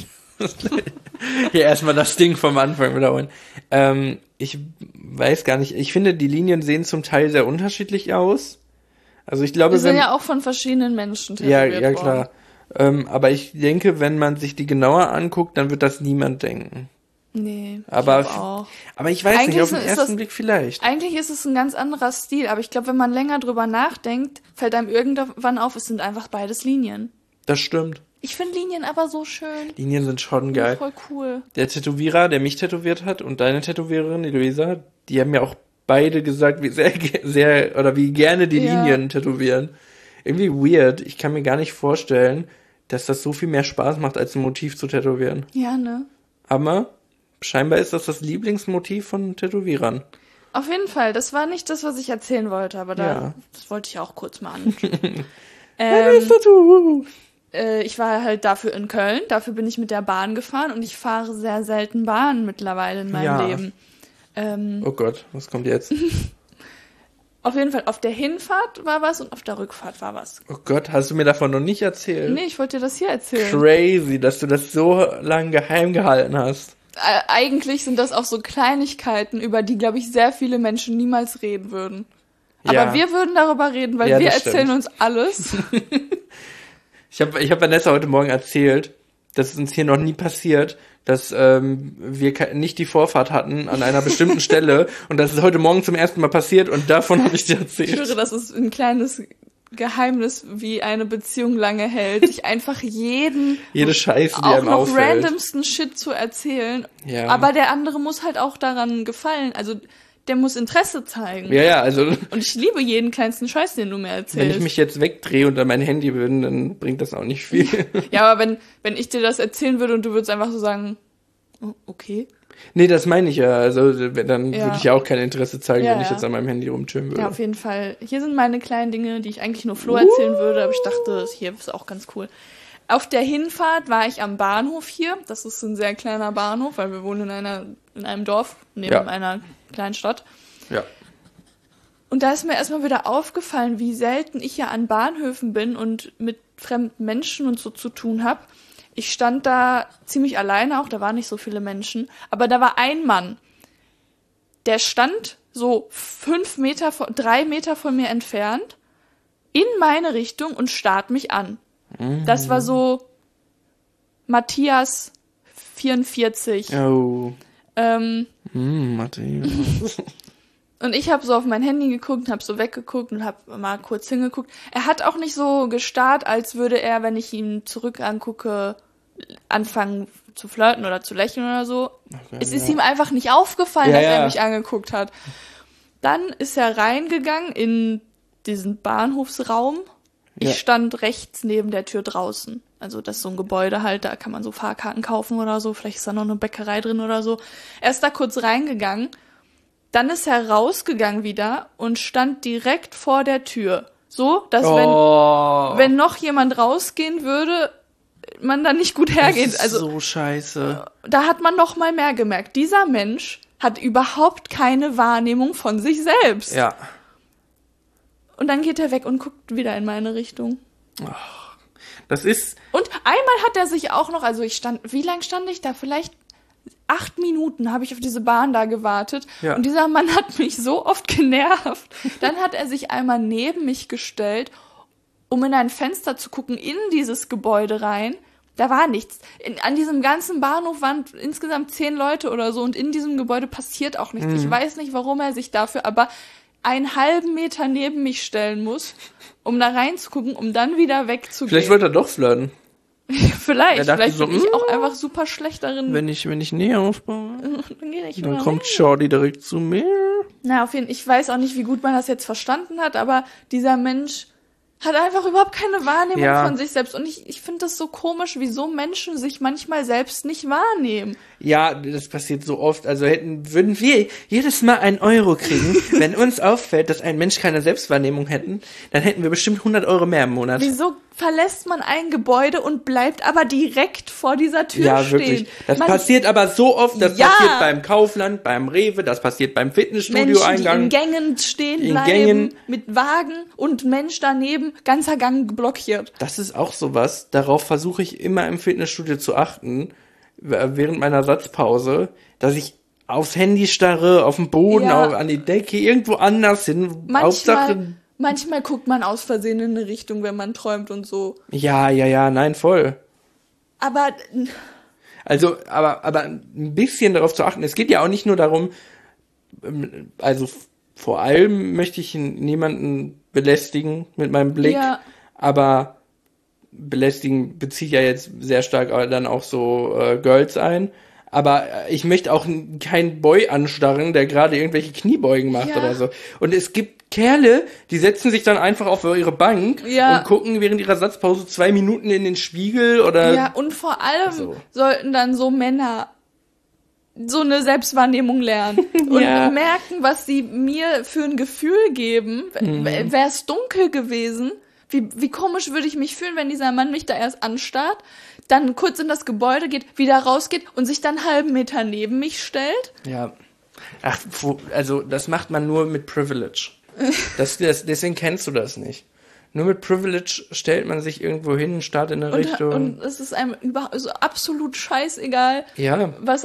hier erstmal das Ding vom Anfang wiederholen. Ich weiß gar nicht. Ich finde, die Linien sehen zum Teil sehr unterschiedlich aus. Also ich glaube, Wir sind ja auch von verschiedenen Menschen tätowiert ja worden. klar. Aber ich denke, wenn man sich die genauer anguckt, dann wird das niemand denken. Nee, Aber, ich glaub auch. aber ich weiß Eigentlich nicht, auf den ist ersten das- Blick vielleicht. Eigentlich ist es ein ganz anderer Stil, aber ich glaube, wenn man länger drüber nachdenkt, fällt einem irgendwann auf, es sind einfach beides Linien. Das stimmt. Ich finde Linien aber so schön. Linien sind schon geil. Voll cool. Der Tätowierer, der mich tätowiert hat, und deine Tätowiererin, die Luisa, die haben ja auch beide gesagt, wie sehr oder wie gerne die Ja. Linien tätowieren. Irgendwie weird. Ich kann mir gar nicht vorstellen, dass das so viel mehr Spaß macht, als ein Motiv zu tätowieren. Ja, ne? Aber scheinbar ist das Lieblingsmotiv von Tätowierern. Auf jeden Fall. Das war nicht das, was ich erzählen wollte, aber Ja. das wollte ich auch kurz mal an. Tattoo. Ich war halt dafür in Köln. Dafür bin ich mit der Bahn gefahren und ich fahre sehr selten Bahn mittlerweile in meinem Ja. Leben. Oh Gott, was kommt jetzt? Auf jeden Fall, auf der Hinfahrt war was und auf der Rückfahrt war was. Oh Gott, hast du mir davon noch nicht erzählt? Nee, ich wollte dir das hier erzählen. Crazy, dass du das so lange geheim gehalten hast. Eigentlich sind das auch so Kleinigkeiten, über die, glaube ich, sehr viele Menschen niemals reden würden. Aber Ja. wir würden darüber reden, weil Ja, wir das erzählen stimmt. uns alles. Ich hab Vanessa heute Morgen erzählt, dass es uns hier noch nie passiert, dass wir nicht die Vorfahrt hatten an einer bestimmten Stelle und das ist heute Morgen zum ersten Mal passiert und davon habe ich dir Ich höre, erzählt. das ist ein kleines Geheimnis, wie eine Beziehung lange hält, sich einfach Jede Scheiße, die auch einem noch auffällt. randomsten Shit zu erzählen. Ja. Aber der andere muss halt auch daran gefallen. Also der muss Interesse zeigen. Ja, also Und ich liebe jeden kleinsten Scheiß, den du mir wenn erzählst. ich mich jetzt wegdrehe und an mein Handy bin, dann bringt das auch nicht viel. Ja, aber wenn ich dir das erzählen würde und du würdest einfach so sagen, oh, okay. Nee, das meine ich ja. Also dann Ja. würde ich ja auch kein Interesse zeigen, Ja, wenn ich ja. jetzt an meinem Handy rumchillen würde. Ja, auf jeden Fall. Hier sind meine kleinen Dinge, die ich eigentlich nur Flo erzählen würde, aber ich dachte, hier ist auch ganz cool. Auf der Hinfahrt war ich am Bahnhof hier. Das ist ein sehr kleiner Bahnhof, weil wir wohnen in einem Dorf neben Ja. einer kleinen Stadt. Ja. Und da ist mir erstmal wieder aufgefallen, wie selten ich ja an Bahnhöfen bin und mit fremden Menschen und so zu tun habe. Ich stand da ziemlich alleine auch, da waren nicht so viele Menschen, aber da war ein Mann, der stand so 3 Meter von mir entfernt, in meine Richtung und starrt mich an. Das war so Matthias 44. Oh. Und Matthias. ich habe so auf mein Handy geguckt, habe so weggeguckt und habe mal kurz hingeguckt. Er hat auch nicht so gestarrt, als würde er, wenn ich ihn zurück angucke, anfangen zu flirten oder zu lächeln oder so. Okay, Es ist ja. ihm einfach nicht aufgefallen, Ja, dass er ja. mich angeguckt hat. Dann ist er reingegangen in diesen Bahnhofsraum. Ich stand rechts neben der Tür draußen. Also das ist so ein Gebäude halt, da kann man so Fahrkarten kaufen oder so. Vielleicht ist da noch eine Bäckerei drin oder so. Er ist da kurz reingegangen. Dann ist er rausgegangen wieder und stand direkt vor der Tür. So, dass wenn noch jemand rausgehen würde, man dann nicht gut hergeht. Das ist Also so scheiße. Da hat man noch mal mehr gemerkt. Dieser Mensch hat überhaupt keine Wahrnehmung von sich selbst. Ja. Und dann geht er weg und guckt wieder in meine Richtung. Das ist... Und einmal hat er sich auch noch, also wie lange stand ich da? Vielleicht 8 Minuten habe ich auf diese Bahn da gewartet. Ja. Und dieser Mann hat mich so oft genervt. Dann hat er sich einmal neben mich gestellt, um in ein Fenster zu gucken, in dieses Gebäude rein. Da war nichts. An diesem ganzen Bahnhof waren insgesamt 10 Leute oder so und in diesem Gebäude passiert auch nichts. Ich weiß nicht, warum er sich dafür aber einen halben Meter neben mich stellen muss, um da reinzugucken, um dann wieder wegzugehen. Vielleicht wollte er doch flirten. Vielleicht so, bin ich auch einfach super schlecht darin. Wenn ich Nähe aufbaue, Dann gehe ich dann wieder kommt rein. Shorty direkt zu mir. Na, auf jeden Fall, ich weiß auch nicht, wie gut man das jetzt verstanden hat, aber dieser Mensch hat einfach überhaupt keine Wahrnehmung von sich selbst. Und ich finde das so komisch, wieso Menschen sich manchmal selbst nicht wahrnehmen. Ja, das passiert so oft. Also würden wir jedes Mal 1 Euro kriegen, wenn uns auffällt, dass ein Mensch keine Selbstwahrnehmung hätten, dann hätten wir bestimmt 100 Euro mehr im Monat. Wieso verlässt man ein Gebäude und bleibt aber direkt vor dieser Tür Ja, stehen? wirklich. Das passiert aber so oft. Das Ja. passiert beim Kaufland, beim Rewe, das passiert beim Menschen, die Fitnessstudio-Eingang. in Gängen stehen In bleiben, Gängen. mit Wagen und Mensch daneben, ganzer Gang blockiert. Das ist auch sowas. Darauf versuche ich immer im Fitnessstudio zu achten, während meiner Satzpause, dass ich aufs Handy starre, auf den Boden, Ja. an die Decke, irgendwo anders hin. Hauptsache, Manchmal guckt man aus Versehen in eine Richtung, wenn man träumt und so. ja, nein, voll. Aber Also, aber ein bisschen darauf zu achten. Es geht ja auch nicht nur darum, also vor allem möchte ich niemanden belästigen mit meinem Blick, Ja. aber belästigen bezieht ja jetzt sehr stark dann auch so Girls ein. Aber ich möchte auch keinen Boy anstarren, der gerade irgendwelche Kniebeugen macht Ja. oder so. Und es gibt Kerle, die setzen sich dann einfach auf ihre Bank Ja. und gucken während ihrer Satzpause 2 Minuten in den Spiegel oder... ja, und vor allem so. sollten dann so Männer so eine Selbstwahrnehmung lernen und Ja. merken, was sie mir für ein Gefühl geben. Wäre es dunkel gewesen, wie komisch würde ich mich fühlen, wenn dieser Mann mich da erst anstarrt, dann kurz in das Gebäude geht, wieder rausgeht und sich dann einen halben Meter neben mich stellt. Ja. Ach, also das macht man nur mit Privilege. Deswegen kennst du das nicht. Nur mit Privilege stellt man sich irgendwo hin, starrt in eine Richtung. Und es ist einem also absolut scheißegal, Ja. was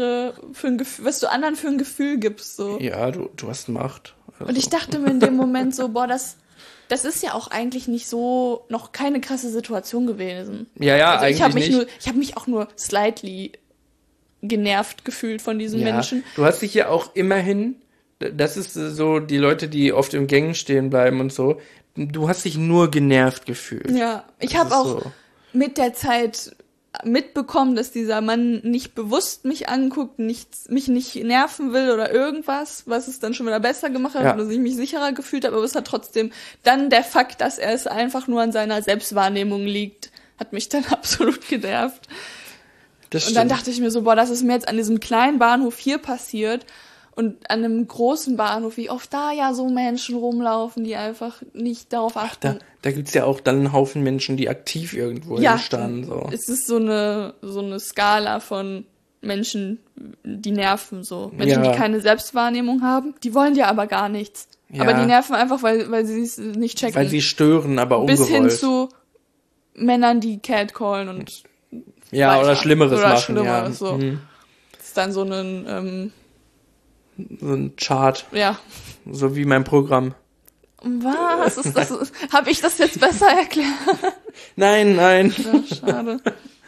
was du anderen für ein Gefühl gibst, so. Ja, du hast Macht. Also. Und ich dachte mir in dem Moment so, boah, das ist ja auch eigentlich nicht so, noch keine krasse Situation gewesen. Ja, Also eigentlich nicht. Ich habe mich auch nur slightly genervt gefühlt von diesen Menschen. Du hast dich ja auch immerhin, das ist so die Leute, die oft im Gängen stehen bleiben und so, du hast dich nur genervt gefühlt. Ja, ich Das habe ist auch so. mit der Zeit mitbekommen, dass dieser Mann nicht bewusst mich anguckt, mich nicht nerven will oder irgendwas, was es dann schon wieder besser gemacht hat, Ja. oder ich mich sicherer gefühlt habe, aber es hat trotzdem dann der Fakt, dass er es einfach nur an seiner Selbstwahrnehmung liegt, hat mich dann absolut genervt. Das Und dann stimmt. dachte ich mir so, boah, das ist mir jetzt an diesem kleinen Bahnhof hier passiert und an einem großen Bahnhof, wie oft da ja so Menschen rumlaufen, die einfach nicht darauf achten. Da gibt's ja auch dann einen Haufen Menschen, die aktiv irgendwo standen. So. Es ist so eine Skala von Menschen, die nerven so. Menschen, Ja. die keine Selbstwahrnehmung haben, die wollen dir aber gar nichts. Ja. Aber die nerven einfach, weil sie es nicht checken. Weil sie stören, aber ungewollt. Bis hin zu Männern, die catcallen und ja, oder weiter. Schlimmeres Oder machen. Schlimmeres, ja. so. Mhm. Das ist dann so ein, So ein Chart, ja. so wie mein Programm. Was ist das? Habe ich das jetzt besser erklärt? Nein. Ja, schade.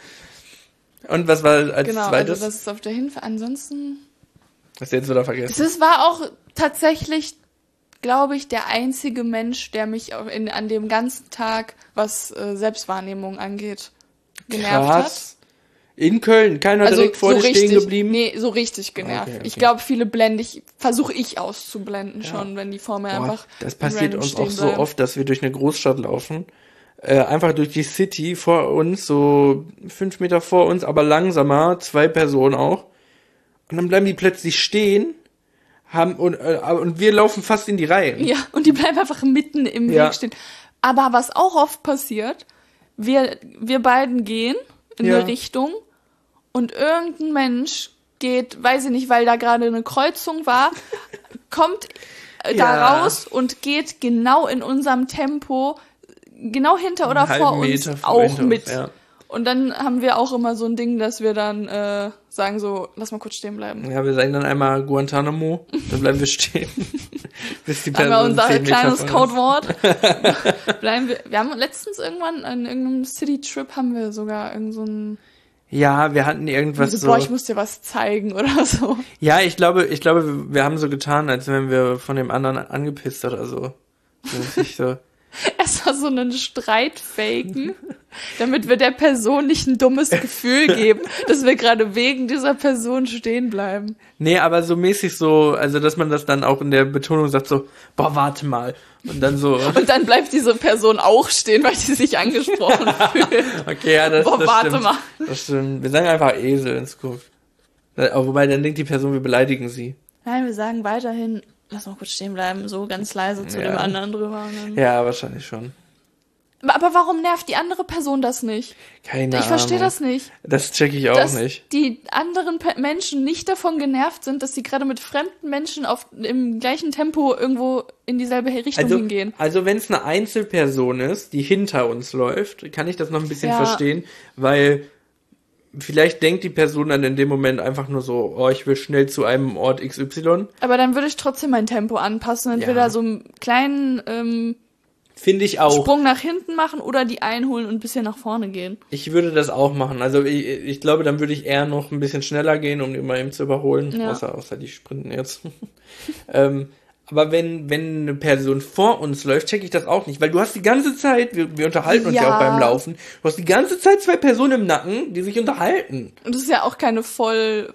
Und was war als Genau, zweites? also das ist auf der Hinfahrt. Ansonsten, Hast du jetzt wieder vergessen? es war auch tatsächlich, glaube ich, der einzige Mensch, der mich an dem ganzen Tag, was Selbstwahrnehmung angeht, genervt hat. Krass. In Köln, keiner direkt vor dir stehen geblieben? Nee, so richtig genervt. Okay. Ich glaube, viele versuche ich auszublenden schon, wenn die vor mir einfach das passiert uns auch so bleiben. oft, dass wir durch eine Großstadt laufen, einfach durch die City vor uns, so 5 Meter vor uns, aber langsamer, 2 Personen auch. Und dann bleiben die plötzlich stehen, und wir laufen fast in die Reihe. Ja, und die bleiben einfach mitten im Weg stehen. Aber was auch oft passiert, wir beiden gehen in eine Richtung und irgendein Mensch geht, weiß ich nicht, weil da gerade eine Kreuzung war, kommt da raus und geht genau in unserem Tempo, genau hinter oder vor uns auch mit. Ja. Und dann haben wir auch immer so ein Ding, dass wir dann sagen so, lass mal kurz stehen bleiben. Ja, wir sagen dann einmal Guantanamo, dann bleiben wir stehen. Bis die Person haben wir unser kleines Codewort. Wir haben letztens irgendwann an irgendeinem City-Trip haben wir sogar irgend so ein... Ja, wir hatten irgendwas so... Boah, ich muss dir was zeigen oder so. Ja, ich glaube, wir haben so getan, als wenn wir von dem anderen angepisst oder so. So. Erstmal so einen Streit faken, damit wir der Person nicht ein dummes Gefühl geben, dass wir gerade wegen dieser Person stehen bleiben. Nee, aber so mäßig so, also dass man das dann auch in der Betonung sagt so, boah, warte mal. Und dann so. Und dann bleibt diese Person auch stehen, weil sie sich angesprochen fühlt. Okay, ja, das warte stimmt. Mal. Das stimmt. Wir sagen einfach Esel ins Guck. Wobei, dann denkt die Person, wir beleidigen sie. Nein, wir sagen weiterhin, lass mal kurz stehen bleiben, so ganz leise zu dem anderen drüber. Ja, wahrscheinlich schon. Aber warum nervt die andere Person das nicht? Keine Ahnung. Ich verstehe das nicht. Das checke ich auch nicht. Die anderen Menschen nicht davon genervt sind, dass sie gerade mit fremden Menschen im gleichen Tempo irgendwo in dieselbe Richtung hingehen. Also wenn es eine Einzelperson ist, die hinter uns läuft, kann ich das noch ein bisschen verstehen, weil vielleicht denkt die Person dann in dem Moment einfach nur so, oh, ich will schnell zu einem Ort XY. Aber dann würde ich trotzdem mein Tempo anpassen, entweder so einen kleinen finde ich auch. Sprung nach hinten machen oder die einholen und ein bisschen nach vorne gehen. Ich würde das auch machen. Also ich glaube, dann würde ich eher noch ein bisschen schneller gehen, um die mal eben zu überholen. Ja. Außer die sprinten jetzt. Aber wenn eine Person vor uns läuft, checke ich das auch nicht. Weil du hast die ganze Zeit, wir unterhalten uns ja auch beim Laufen, du hast die ganze Zeit 2 Personen im Nacken, die sich unterhalten. Und das ist ja auch keine volle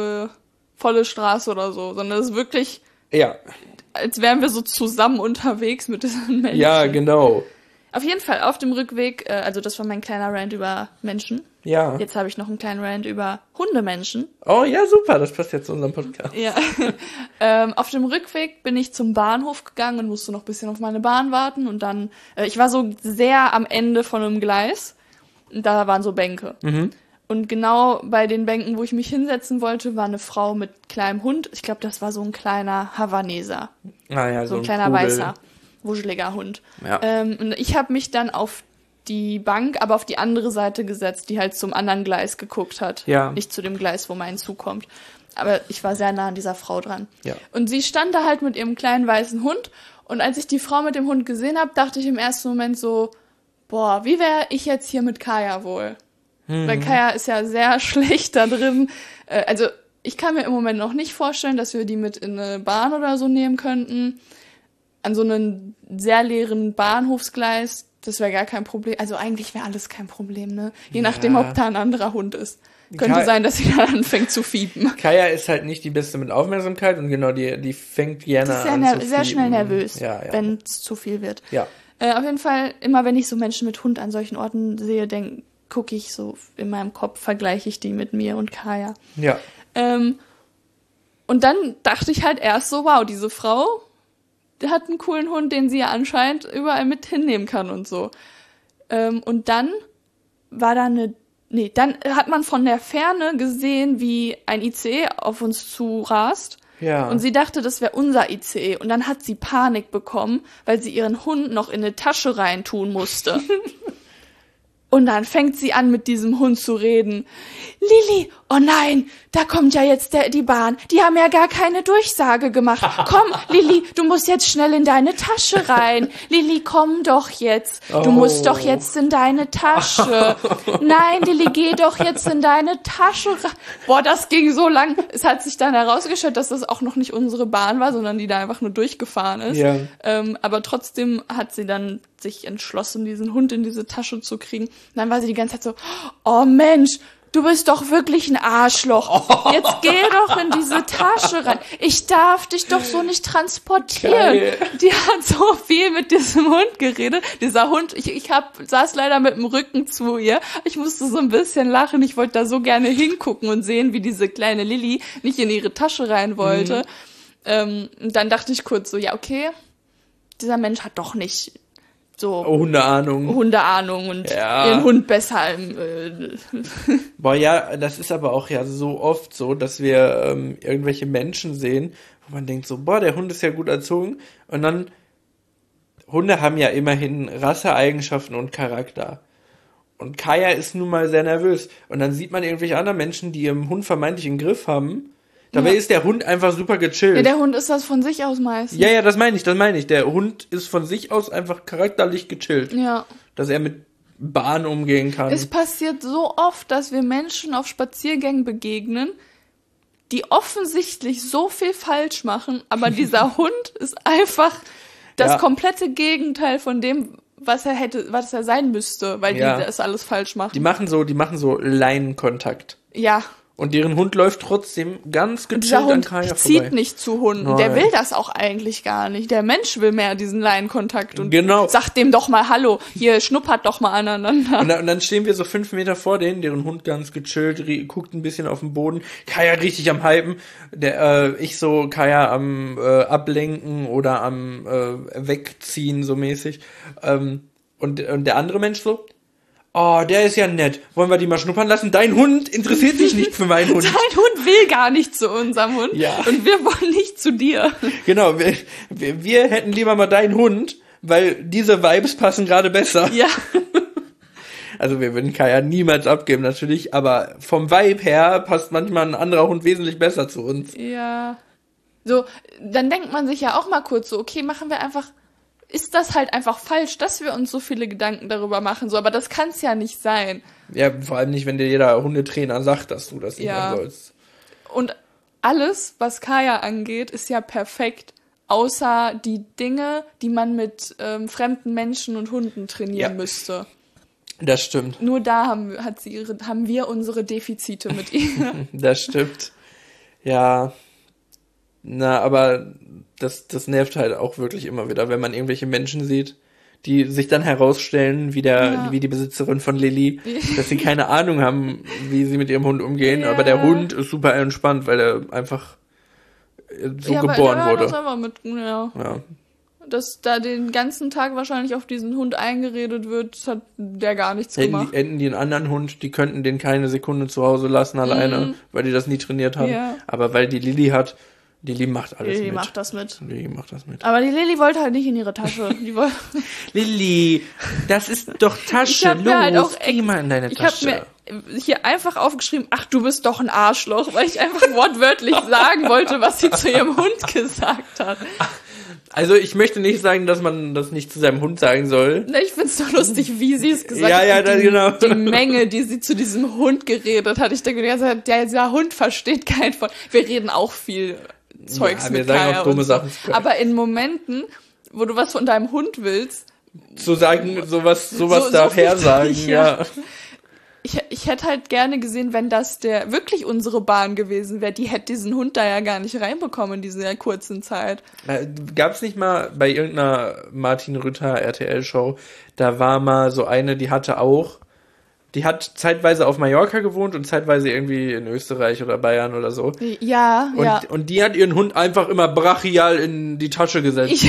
Straße oder so, sondern das ist wirklich... Ja. Als wären wir so zusammen unterwegs mit diesen Menschen. Ja, genau. Auf jeden Fall, auf dem Rückweg, also das war mein kleiner Rant über Menschen. Ja. Jetzt habe ich noch einen kleinen Rant über Hundemenschen. Oh ja, super, das passt ja zu unserem Podcast. Ja. Auf dem Rückweg bin ich zum Bahnhof gegangen und musste noch ein bisschen auf meine Bahn warten. Und dann, ich war so sehr am Ende von einem Gleis. Und da waren so Bänke. Mhm. Und genau bei den Bänken, wo ich mich hinsetzen wollte, war eine Frau mit kleinem Hund. Ich glaube, das war so ein kleiner Havaneser. Ah ja, so ein kleiner Pudel. Weißer, wuscheliger Hund. Ja. Und ich habe mich dann auf die Bank, aber auf die andere Seite gesetzt, die halt zum anderen Gleis geguckt hat. Ja. Nicht zu dem Gleis, wo mein Zug kommt. Aber ich war sehr nah an dieser Frau dran. Ja. Und sie stand da halt mit ihrem kleinen weißen Hund. Und als ich die Frau mit dem Hund gesehen habe, dachte ich im ersten Moment so, boah, wie wäre ich jetzt hier mit Kaya wohl? Weil Kaya ist ja sehr schlecht da drin. Also ich kann mir im Moment noch nicht vorstellen, dass wir die mit in eine Bahn oder so nehmen könnten. An so einem sehr leeren Bahnhofsgleis, das wäre gar kein Problem. Also eigentlich wäre alles kein Problem, ne? Je nachdem, ob da ein anderer Hund ist. Könnte sein, dass sie dann anfängt zu fiepen. Kaya ist halt nicht die Beste mit Aufmerksamkeit und genau, die fängt gerne an zu fiepen. Sehr schnell nervös, ja. wenn es zu viel wird. Ja. Auf jeden Fall, immer wenn ich so Menschen mit Hund an solchen Orten sehe, gucke ich so in meinem Kopf, vergleiche ich die mit mir und Kaya. Ja. Und dann dachte ich halt erst so, wow, diese Frau, die hat einen coolen Hund, den sie ja anscheinend überall mit hinnehmen kann und so. Und dann war da dann hat man von der Ferne gesehen, wie ein ICE auf uns zu rast. Ja. Und sie dachte, das wäre unser ICE. Und dann hat sie Panik bekommen, weil sie ihren Hund noch in eine Tasche reintun musste. Und dann fängt sie an, mit diesem Hund zu reden. Lilly, oh nein, da kommt ja jetzt die Bahn. Die haben ja gar keine Durchsage gemacht. Komm, Lilly, du musst jetzt schnell in deine Tasche rein. Lilly, komm doch jetzt. Du musst doch jetzt in deine Tasche. Nein, Lilly, geh doch jetzt in deine Tasche rein. Boah, das ging so lang. Es hat sich dann herausgestellt, dass das auch noch nicht unsere Bahn war, sondern die da einfach nur durchgefahren ist. Ja. Aber trotzdem hat sie dann sich entschlossen, diesen Hund in diese Tasche zu kriegen. Und dann war sie die ganze Zeit so, oh Mensch, du bist doch wirklich ein Arschloch. Jetzt geh doch in diese Tasche rein. Ich darf dich doch so nicht transportieren. Geil. Die hat so viel mit diesem Hund geredet. Dieser Hund, saß leider mit dem Rücken zu ihr. Ich musste so ein bisschen lachen. Ich wollte da so gerne hingucken und sehen, wie diese kleine Lilly nicht in ihre Tasche rein wollte. Und dann dachte ich kurz so, ja, okay, dieser Mensch hat doch nicht so Hundeahnung und ihren Hund besser Boah, ja, das ist aber auch ja so oft so, dass wir irgendwelche Menschen sehen, wo man denkt so, boah, der Hund ist ja gut erzogen. Und dann, Hunde haben ja immerhin Rasseeigenschaften und Charakter. Und Kaya ist nun mal sehr nervös. Und dann sieht man irgendwelche anderen Menschen, die ihren Hund vermeintlich im Griff haben. Dabei ist der Hund einfach super gechillt. Ja, der Hund ist das von sich aus meistens. Ja, das meine ich. Der Hund ist von sich aus einfach charakterlich gechillt. Ja. Dass er mit Bahn umgehen kann. Es passiert so oft, dass wir Menschen auf Spaziergängen begegnen, die offensichtlich so viel falsch machen, aber dieser Hund ist einfach das komplette Gegenteil von dem, was er sein müsste, weil die das alles falsch machen. Die machen so Leinenkontakt. Ja. Und deren Hund läuft trotzdem ganz gechillt an Kaya vorbei. Zieht nicht zu Hunden. Nein. Der will das auch eigentlich gar nicht. Der Mensch will mehr diesen Leinenkontakt und sagt dem doch mal Hallo. Hier, schnuppert doch mal aneinander. Und dann stehen wir so 5 Meter vor denen, deren Hund ganz gechillt, guckt ein bisschen auf den Boden. Kaya richtig am Hypen. Ich so Kaya am Ablenken oder am Wegziehen so mäßig. Und der andere Mensch so, oh, der ist ja nett. Wollen wir die mal schnuppern lassen? Dein Hund interessiert sich nicht für meinen Hund. Dein Hund will gar nicht zu unserem Hund. Ja. Und wir wollen nicht zu dir. Genau, wir hätten lieber mal deinen Hund, weil diese Vibes passen gerade besser. Ja. Also wir würden Kaya niemals abgeben natürlich, aber vom Vibe her passt manchmal ein anderer Hund wesentlich besser zu uns. Ja. So, dann denkt man sich ja auch mal kurz so, okay, ist das halt einfach falsch, dass wir uns so viele Gedanken darüber machen, so, aber das kann's ja nicht sein. Ja, vor allem nicht, wenn dir jeder Hundetrainer sagt, dass du das nicht machen sollst. Und alles, was Kaya angeht, ist ja perfekt, außer die Dinge, die man mit fremden Menschen und Hunden trainieren müsste. Das stimmt. Nur da haben wir unsere Defizite mit ihr. Das stimmt. Ja. Na, aber das nervt halt auch wirklich immer wieder, wenn man irgendwelche Menschen sieht, die sich dann herausstellen, wie die Besitzerin von Lilly, dass sie keine Ahnung haben, wie sie mit ihrem Hund umgehen, aber der Hund ist super entspannt, weil er einfach so geboren wurde. Das aber dass da den ganzen Tag wahrscheinlich auf diesen Hund eingeredet wird, das hat der gar nichts gemacht. Hätten die einen anderen Hund, die könnten den keine Sekunde zu Hause lassen alleine, weil die das nie trainiert haben. Ja. Aber weil die Lilly hat, die Lilly macht alles mit. Lilly macht das mit. Aber die Lilly wollte halt nicht in ihre Tasche. Lilly, das ist doch Tasche. Los, geh mal in deine Tasche. Ich habe mir hier einfach aufgeschrieben, ach, du bist doch ein Arschloch, weil ich einfach wortwörtlich sagen wollte, was sie zu ihrem Hund gesagt hat. Also ich möchte nicht sagen, dass man das nicht zu seinem Hund sagen soll. Ne, ich find's doch lustig, wie sie es gesagt hat. Ja, genau. Die Menge, die sie zu diesem Hund geredet hat. Ich denke, dieser Hund versteht kein Wort. Wir reden auch viel Zeugs mit Kaya. Wir sagen auch dumme Sachen. Aber in Momenten, wo du was von deinem Hund willst, zu sagen, sowas daher sagen, ja. Ich hätte halt gerne gesehen, wenn das wirklich unsere Bahn gewesen wäre. Die hätte diesen Hund da ja gar nicht reinbekommen in dieser kurzen Zeit. Gab's nicht mal bei irgendeiner Martin Rütter RTL-Show, da war mal so eine, die hat zeitweise auf Mallorca gewohnt und zeitweise irgendwie in Österreich oder Bayern oder so. Ja, Und die hat ihren Hund einfach immer brachial in die Tasche gesetzt.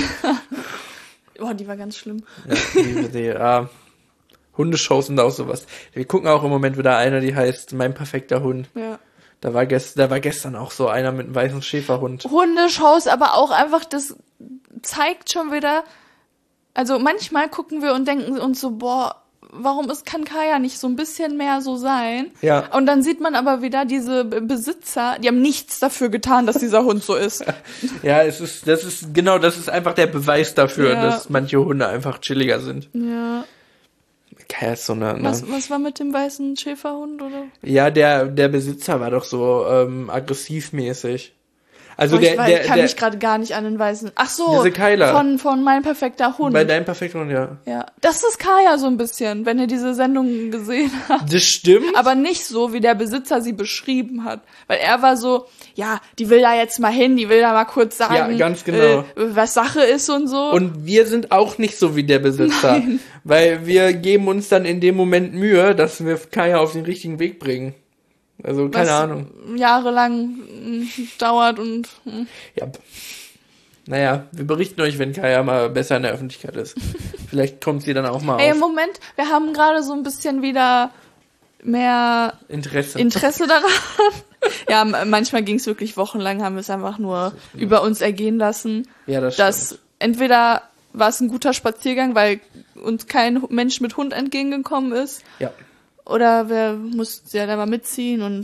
Oh, die war ganz schlimm. Ja, Hundeshows sind auch sowas. Wir gucken auch im Moment wieder eine, die heißt Mein perfekter Hund. Ja. Da war gestern auch so einer mit einem weißen Schäferhund. Hundeshows, aber auch einfach, das zeigt schon wieder, also manchmal gucken wir und denken uns so, boah, kann Kaya nicht so ein bisschen mehr so sein? Ja. Und dann sieht man aber wieder diese Besitzer, die haben nichts dafür getan, dass dieser Hund so ist. Ja, das ist einfach der Beweis dafür, dass manche Hunde einfach chilliger sind. Ja. Kaya ist so eine. Was war mit dem weißen Schäferhund, oder? Ja, der Besitzer war doch so aggressivmäßig. Also ich kann mich gerade gar nicht an den weißen. Ach so, diese Kyla. Von Mein perfekter Hund. Bei Dein perfekter Hund, ja. Ja, das ist Kaya so ein bisschen, wenn ihr diese Sendung gesehen habt. Das stimmt. Aber nicht so, wie der Besitzer sie beschrieben hat. Weil er war so, ja, die will da jetzt mal hin, die will da mal kurz sagen, ja, ganz genau. Was Sache ist und so. Und wir sind auch nicht so wie der Besitzer. Nein. Weil wir geben uns dann in dem Moment Mühe, dass wir Kaya auf den richtigen Weg bringen. Also, keine Ahnung. Jahrelang dauert und... Ja. Naja, wir berichten euch, wenn Kaya mal besser in der Öffentlichkeit ist. Vielleicht kommt sie dann auch mal Ey, auf. Moment, wir haben gerade so ein bisschen wieder mehr Interesse daran. Ja, manchmal ging es wirklich wochenlang, haben wir es einfach nur über uns ergehen lassen. Ja, das stimmt. Entweder war es ein guter Spaziergang, weil uns kein Mensch mit Hund entgegengekommen ist. Ja. Oder wir mussten ja da mal mitziehen und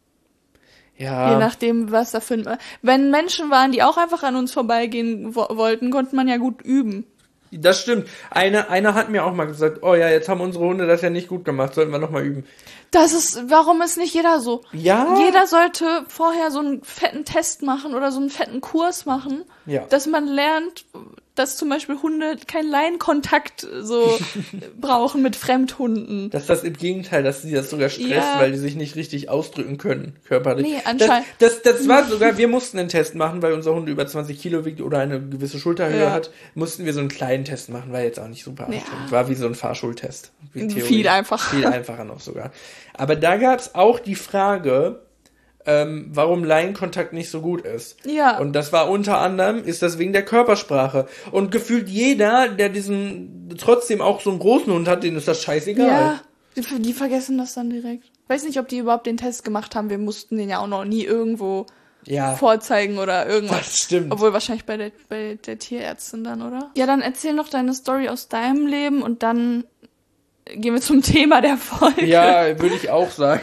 ja. Je nachdem, was da für... Wenn Menschen waren, die auch einfach an uns vorbeigehen wollten, konnte man ja gut üben. Das stimmt. Einer hat mir auch mal gesagt, oh ja, jetzt haben unsere Hunde das ja nicht gut gemacht, sollten wir nochmal üben. Warum ist nicht jeder so? Ja. Jeder sollte vorher so einen fetten Test machen oder so einen fetten Kurs machen, ja. Dass man lernt, dass zum Beispiel Hunde keinen Leinkontakt so brauchen mit Fremdhunden. Dass das im Gegenteil, dass sie das sogar stresst, Ja. weil die sich nicht richtig ausdrücken können, körperlich. Nee, anscheinend. Das war sogar, wir mussten einen Test machen, weil unser Hund über 20 Kilo wiegt oder eine gewisse Schulterhöhe hat, mussten wir so einen kleinen Test machen, war jetzt auch nicht super anstrengend. War wie so ein Fahrschultest. Viel einfacher. Viel einfacher noch sogar. Aber da gab's auch die Frage, warum Laienkontakt nicht so gut ist. Ja. Und das war unter anderem, ist das wegen der Körpersprache. Und gefühlt jeder, der trotzdem auch so einen großen Hund hat, denen ist das scheißegal. Ja, die vergessen das dann direkt. Weiß nicht, ob die überhaupt den Test gemacht haben. Wir mussten den ja auch noch nie irgendwo vorzeigen oder irgendwas. Das stimmt. Obwohl wahrscheinlich bei der Tierärztin dann, oder? Ja, dann erzähl noch deine Story aus deinem Leben und dann gehen wir zum Thema der Folge. Ja, würde ich auch sagen.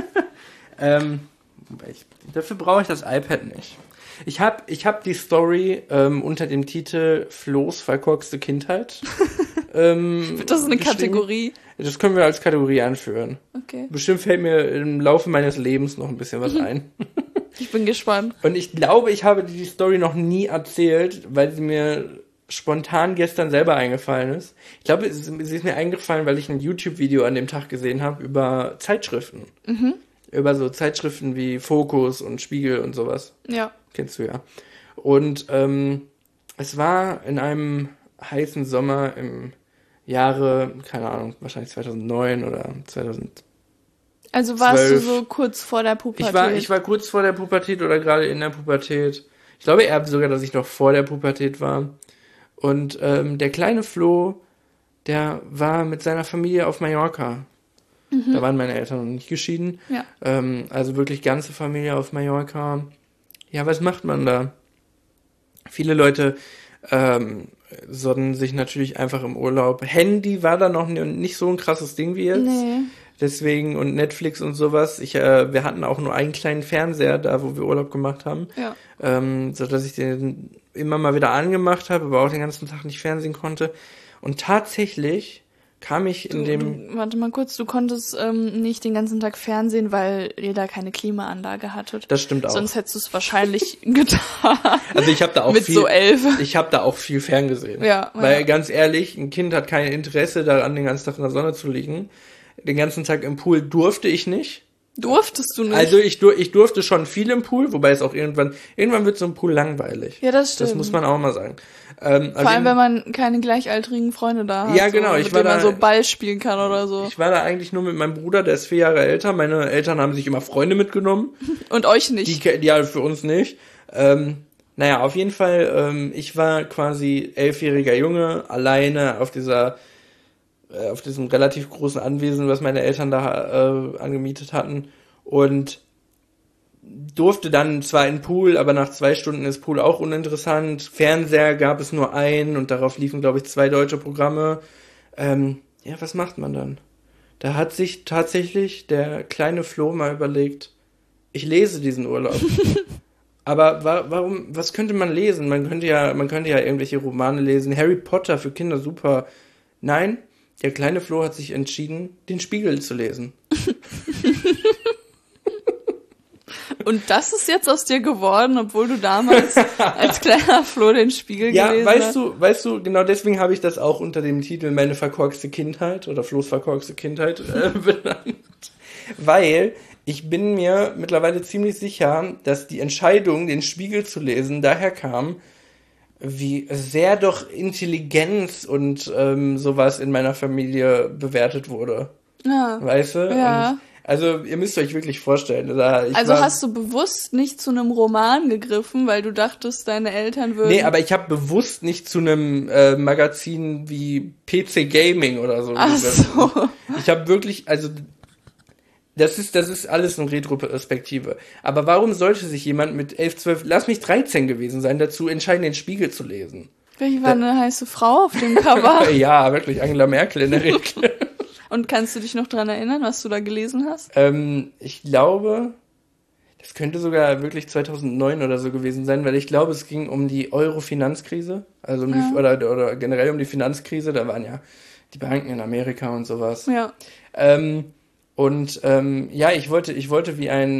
Dafür brauche ich das iPad nicht. Ich hab die Story unter dem Titel Flo's verkorkste Kindheit. Das ist eine Kategorie. Das können wir als Kategorie anführen. Okay. Bestimmt fällt mir im Laufe meines Lebens noch ein bisschen was ein. Ich bin gespannt. Und ich glaube, ich habe die Story noch nie erzählt, weil sie mir spontan gestern selber eingefallen ist. Ich glaube, sie ist mir eingefallen, weil ich ein YouTube-Video an dem Tag gesehen habe über Zeitschriften. Mhm. Über so Zeitschriften wie Focus und Spiegel und sowas. Ja. Kennst du ja. Und es war in einem heißen Sommer im Jahre, keine Ahnung, wahrscheinlich 2009 oder 2000. Also warst du so kurz vor der Pubertät? Ich war kurz vor der Pubertät oder gerade in der Pubertät. Ich glaube eher sogar, dass ich noch vor der Pubertät war. Und der kleine Flo, der war mit seiner Familie auf Mallorca. Mhm. Da waren meine Eltern noch nicht geschieden. Ja. Also wirklich ganze Familie auf Mallorca. Ja, was macht man da? Viele Leute sonnen sich natürlich einfach im Urlaub. Handy war da noch nicht so ein krasses Ding wie jetzt. Nee. Deswegen und Netflix und sowas. Wir hatten auch nur einen kleinen Fernseher da, wo wir Urlaub gemacht haben. Ja. So dass ich den immer mal wieder angemacht habe, aber auch den ganzen Tag nicht fernsehen konnte. Und tatsächlich kam ich in warte mal kurz, du konntest nicht den ganzen Tag Fernsehen, weil ihr da keine Klimaanlage hattet. Das stimmt auch. Sonst hättest du es wahrscheinlich getan. Also ich habe da auch mit so 11. Ich habe da auch viel ferngesehen. Ja. Weil ganz ehrlich, ein Kind hat kein Interesse daran, den ganzen Tag in der Sonne zu liegen. Den ganzen Tag im Pool durfte ich nicht. Durftest du nicht? Also ich durfte schon viel im Pool, wobei es auch irgendwann wird so ein Pool langweilig. Ja, das stimmt. Das muss man auch mal sagen. Vor allem, wenn man keine gleichaltrigen Freunde da hat. Ja, genau. So, mit denen man so Ball spielen kann oder so. Ich war da eigentlich nur mit meinem Bruder, der ist 4 Jahre älter. Meine Eltern haben sich immer Freunde mitgenommen. Und euch nicht. Die halt für uns nicht. Naja, auf jeden Fall, ich war quasi 11-jähriger Junge, alleine auf diesem relativ großen Anwesen, was meine Eltern da angemietet hatten, und durfte dann zwar in den Pool, aber nach 2 Stunden ist Pool auch uninteressant. Fernseher gab es nur einen und darauf liefen, glaube ich, 2 deutsche Programme. Ja, was macht man dann? Da hat sich tatsächlich der kleine Flo mal überlegt, ich lese diesen Urlaub. Aber warum, was könnte man lesen? Man könnte ja irgendwelche Romane lesen. Harry Potter für Kinder, super. Nein, der kleine Flo hat sich entschieden, den Spiegel zu lesen. Und das ist jetzt aus dir geworden, obwohl du damals als kleiner Flo den Spiegel gelesen hast. Ja, weißt du, genau deswegen habe ich das auch unter dem Titel Meine verkorkste Kindheit oder Flo's verkorkste Kindheit benannt. Weil ich bin mir mittlerweile ziemlich sicher, dass die Entscheidung, den Spiegel zu lesen, daher kam, wie sehr doch Intelligenz und sowas in meiner Familie bewertet wurde. Ja. Weißt du? Ja. Und also ihr müsst euch wirklich vorstellen. Hast du bewusst nicht zu einem Roman gegriffen, weil du dachtest, deine Eltern würden... Nee, aber ich habe bewusst nicht zu einem Magazin wie PC Gaming oder so gegriffen. Ich habe wirklich, also das ist alles eine Retroperspektive. Aber warum sollte sich jemand mit 11, 12, lass mich 13 gewesen sein, dazu entscheiden, den Spiegel zu lesen? Welche war eine heiße Frau auf dem Cover? Ja, wirklich, Angela Merkel in der Regel. Und kannst du dich noch dran erinnern, was du da gelesen hast? Ich glaube, das könnte sogar wirklich 2009 oder so gewesen sein, weil ich glaube, es ging um die Euro-Finanzkrise, also oder generell um die Finanzkrise, da waren ja die Banken in Amerika und sowas. Ja. Ich wollte wie ein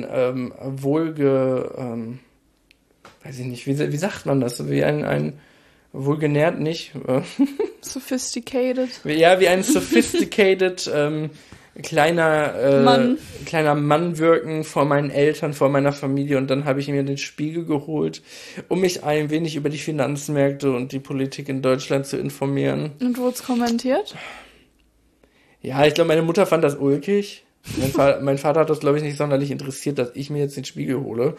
weiß ich nicht, wie sagt man das? Wie ein wohlgenährt nicht. Sophisticated. Ja, wie ein sophisticated kleiner Mann wirken vor meinen Eltern, vor meiner Familie, und dann habe ich mir den Spiegel geholt, um mich ein wenig über die Finanzmärkte und die Politik in Deutschland zu informieren. Und wurd's kommentiert? Ja, ich glaube, meine Mutter fand das ulkig. Mein Vater hat das, glaube ich, nicht sonderlich interessiert, dass ich mir jetzt den Spiegel hole.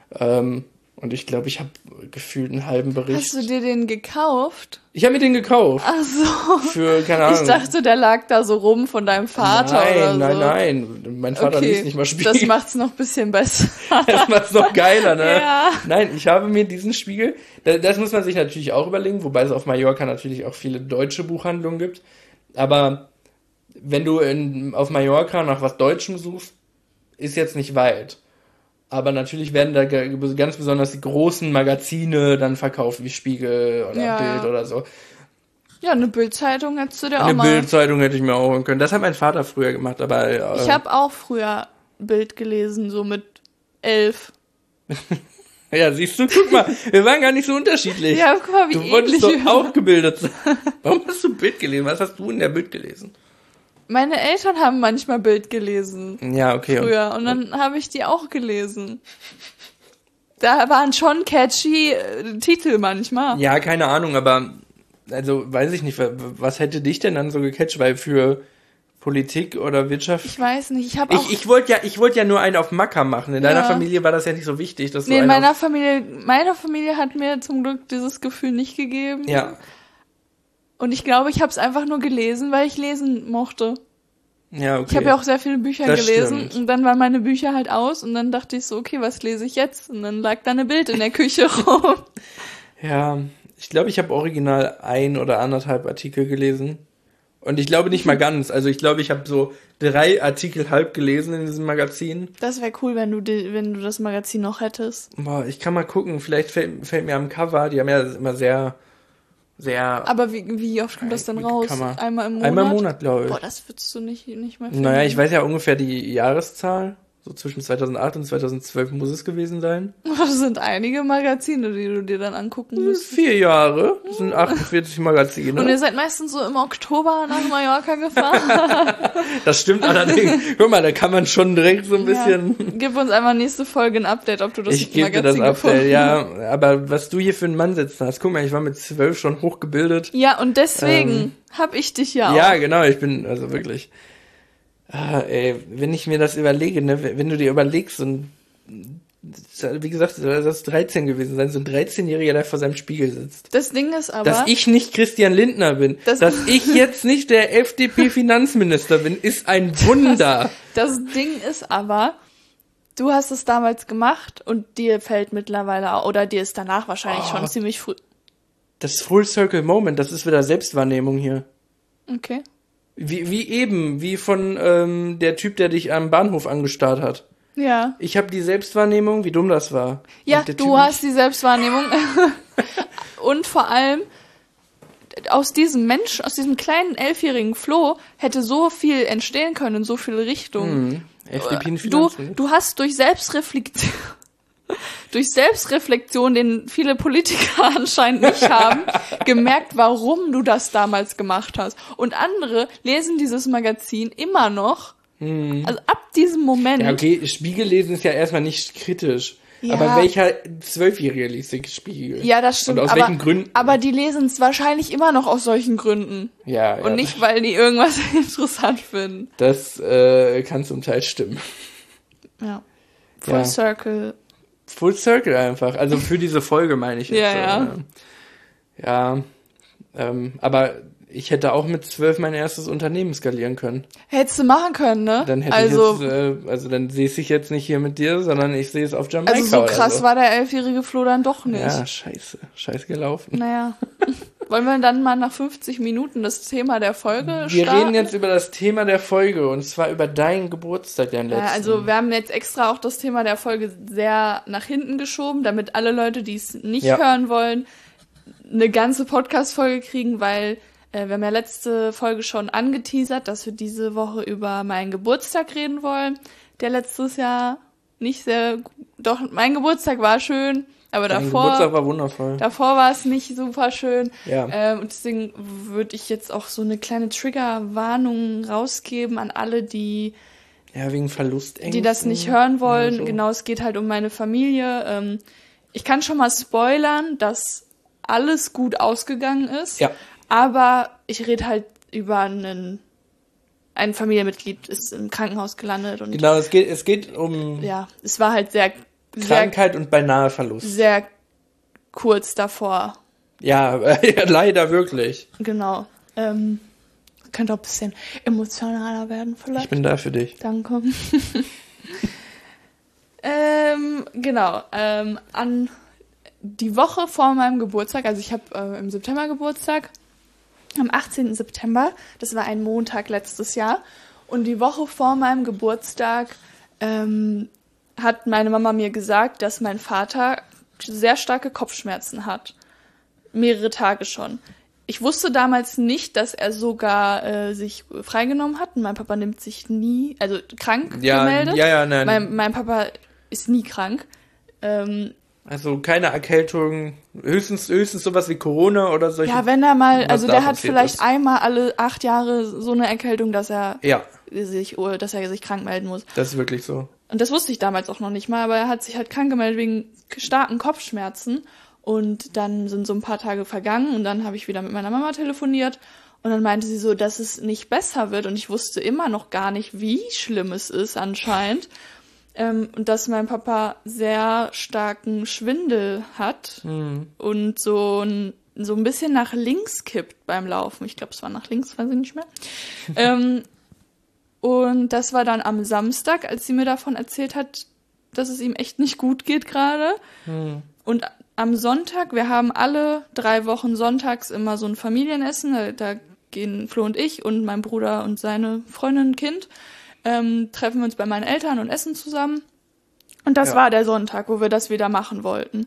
Und ich glaube, ich habe gefühlt einen halben Bericht. Hast du dir den gekauft? Ich habe mir den gekauft. Ach so. Für, keine Ahnung. Ich dachte, der lag da so rum von deinem Vater oder so. Nein. Mein Vater liest nicht mal Spiegel. Das macht's noch ein bisschen besser. Das macht's noch geiler, ne? Ja. Nein, ich habe mir diesen Spiegel, das muss man sich natürlich auch überlegen, wobei es auf Mallorca natürlich auch viele deutsche Buchhandlungen gibt. Aber wenn du auf Mallorca nach was Deutschem suchst, ist jetzt nicht weit. Aber natürlich werden da ganz besonders die großen Magazine dann verkauft, wie Spiegel oder Bild oder so. Ja, eine Bildzeitung hättest du dir auch mal... Eine Bildzeitung hätte ich mir auch holen können. Das hat mein Vater früher gemacht, aber... Ich habe auch früher Bild gelesen, so mit 11. Ja, siehst du, guck mal, wir waren gar nicht so unterschiedlich. Ja, guck mal, wie du wolltest ähnlich doch auch gebildet sein. Warum hast du Bild gelesen? Was hast du in der Bild gelesen? Meine Eltern haben manchmal Bild gelesen. Ja, okay. Früher. Und dann habe ich die auch gelesen. Da waren schon catchy Titel manchmal. Ja, keine Ahnung, aber also weiß ich nicht, was hätte dich denn dann so gecatcht, weil für Politik oder Wirtschaft? Ich weiß nicht, ich wollte ja nur einen auf Macker machen. In deiner Familie war das ja nicht so wichtig, dass du in meiner Familie hat mir zum Glück dieses Gefühl nicht gegeben. Ja. Und ich glaube, ich habe es einfach nur gelesen, weil ich lesen mochte. Ja, okay. Ich habe ja auch sehr viele Bücher gelesen. Stimmt. Und dann waren meine Bücher halt aus und dann dachte ich so, okay, was lese ich jetzt? Und dann lag da eine Bild in der Küche rum. Ja, ich glaube, ich habe original 1 oder 1,5 Artikel gelesen. Und ich glaube nicht mal ganz. Also ich glaube, ich habe so 3 Artikel halb gelesen in diesem Magazin. Das wäre cool, wenn du das Magazin noch hättest. Boah, ich kann mal gucken. Vielleicht fällt mir am Cover, die haben ja immer sehr... Aber wie oft kommt das denn raus? Einmal im Monat? Einmal im Monat, glaube ich. Boah, das würdest du nicht mehr finden. Naja, ich weiß ja ungefähr die Jahreszahl. So zwischen 2008 und 2012 muss es gewesen sein. Das sind einige Magazine, die du dir dann angucken musst. 4 Jahre. Das sind 48 Magazine. Und ihr seid meistens so im Oktober nach Mallorca gefahren. Das stimmt allerdings. Guck mal, da kann man schon direkt so ein bisschen... Gib uns einmal nächste Folge ein Update, ob du das Magazin gefunden hast. Ich gebe dir das Update, ja. Aber was du hier für einen Mann sitzen hast. Guck mal, ich war mit 12 schon hochgebildet. Ja, und deswegen hab ich dich ja auch. Ja, genau. Ich bin also wirklich... wenn ich mir das überlege, ne, wenn du dir überlegst, und wie gesagt, das ist 13 gewesen sein, so ein 13-Jähriger, der vor seinem Spiegel sitzt. Das Ding ist aber... Dass ich nicht Christian Lindner bin, dass ich jetzt nicht der FDP-Finanzminister bin, ist ein Wunder. Das Ding ist aber, du hast es damals gemacht und dir fällt mittlerweile, oder dir ist danach wahrscheinlich schon ziemlich früh... Das Full Circle Moment, das ist wieder Selbstwahrnehmung hier. Okay. Wie von der Typ, der dich am Bahnhof angestarrt hat. Ja. Ich habe die Selbstwahrnehmung, wie dumm das war. Ja, du hast die Selbstwahrnehmung. Und vor allem, aus diesem kleinen 11-jährigen Flo hätte so viel entstehen können, in so viele Richtungen. FDP-Finanzen. Du hast durch Selbstreflexion durch Selbstreflexion, den viele Politiker anscheinend nicht haben, gemerkt, warum du das damals gemacht hast. Und andere lesen dieses Magazin immer noch. Also ab diesem Moment. Ja, okay, Spiegel lesen ist ja erstmal nicht kritisch. Ja. Aber welcher 12-Jährige liest den Spiegel? Ja, das stimmt. Und aus welchen Gründen? Aber die lesen es wahrscheinlich immer noch aus solchen Gründen. Ja. Und nicht, weil die irgendwas interessant finden. Das kann zum Teil stimmen. Ja. Full Circle. Full Circle einfach. Also für diese Folge meine ich jetzt. Ja. Aber ich hätte auch mit 12 mein erstes Unternehmen skalieren können. Hättest du machen können, ne? Dann hätte ich jetzt, dann sehe ich jetzt nicht hier mit dir, sondern ich sehe es auf Jamaika. Also so krass war der 11-jährige Flo dann doch nicht. Ja, scheiße gelaufen. Naja. Wollen wir dann mal nach 50 Minuten das Thema der Folge starten? Wir reden jetzt über das Thema der Folge und zwar über deinen Geburtstag, den letzten. Also wir haben jetzt extra auch das Thema der Folge sehr nach hinten geschoben, damit alle Leute, die es nicht hören wollen, eine ganze Podcast-Folge kriegen, weil wir haben ja letzte Folge schon angeteasert, dass wir diese Woche über meinen Geburtstag reden wollen, der letztes Jahr nicht sehr, doch mein Geburtstag war schön, aber Dein Geburtstag war wundervoll. Davor war es nicht super schön. Ja. Und deswegen würde ich jetzt auch so eine kleine Triggerwarnung rausgeben an alle, die wegen Verlustängsten, die das nicht hören wollen. So. Genau, es geht halt um meine Familie. Ich kann schon mal spoilern, dass alles gut ausgegangen ist. Ja. Aber ich rede halt über ein Familienmitglied ist im Krankenhaus gelandet. Und genau, es geht um es war halt sehr Krankheit und beinahe Verlust. Sehr kurz davor. Ja, leider wirklich. Genau. Könnte auch ein bisschen emotionaler werden vielleicht. Ich bin da für dich. Danke. Genau. An die Woche vor meinem Geburtstag, also ich habe im September Geburtstag, am 18. September, das war ein Montag letztes Jahr, und die Woche vor meinem Geburtstag hat meine Mama mir gesagt, dass mein Vater sehr starke Kopfschmerzen hat. Mehrere Tage schon. Ich wusste damals nicht, dass er sogar sich freigenommen hat. Und mein Papa nimmt sich nie, also krank gemeldet. Nein. Mein Papa ist nie krank. Also keine Erkältung, höchstens sowas wie Corona oder solche. Ja, wenn er mal, also der hat vielleicht einmal alle 8 Jahre so eine Erkältung, dass er sich krank melden muss. Das ist wirklich so. Und das wusste ich damals auch noch nicht mal, aber er hat sich halt krank gemeldet wegen starken Kopfschmerzen. Und dann sind so ein paar Tage vergangen und dann habe ich wieder mit meiner Mama telefoniert und dann meinte sie so, dass es nicht besser wird und ich wusste immer noch gar nicht, wie schlimm es ist anscheinend. Und dass mein Papa sehr starken Schwindel hat und so ein bisschen nach links kippt beim Laufen. Ich glaube, es war nach links, weiß ich nicht mehr. Und das war dann am Samstag, als sie mir davon erzählt hat, dass es ihm echt nicht gut geht gerade. Und am Sonntag, wir haben alle 3 Wochen sonntags immer so ein Familienessen, da gehen Flo und ich und mein Bruder und seine Freundin und Kind, treffen wir uns bei meinen Eltern und essen zusammen. Und das war der Sonntag, wo wir das wieder machen wollten.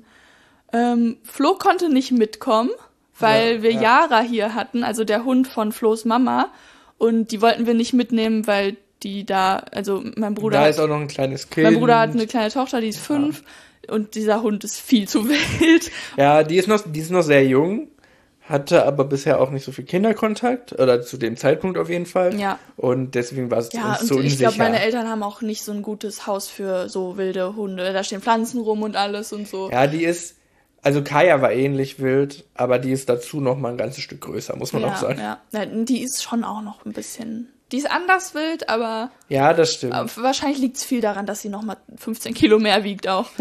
Flo konnte nicht mitkommen, weil wir Yara hier hatten, also der Hund von Flo's Mama. Und die wollten wir nicht mitnehmen, weil die also mein Bruder... Da ist auch noch ein kleines Kind. Mein Bruder hat eine kleine Tochter, die ist 5. Und dieser Hund ist viel zu wild. Ja, die ist noch sehr jung, hatte aber bisher auch nicht so viel Kinderkontakt, oder zu dem Zeitpunkt auf jeden Fall. Ja. Und deswegen war es uns und so unsicher. Ich glaube, meine Eltern haben auch nicht so ein gutes Haus für so wilde Hunde. Da stehen Pflanzen rum und alles und so. Ja, also Kaya war ähnlich wild, aber die ist dazu noch mal ein ganzes Stück größer, muss man auch sagen. Ja, die ist schon auch noch ein bisschen... Die ist anders wild, aber... Ja, das stimmt. Wahrscheinlich liegt es viel daran, dass sie noch mal 15 Kilo mehr wiegt auch.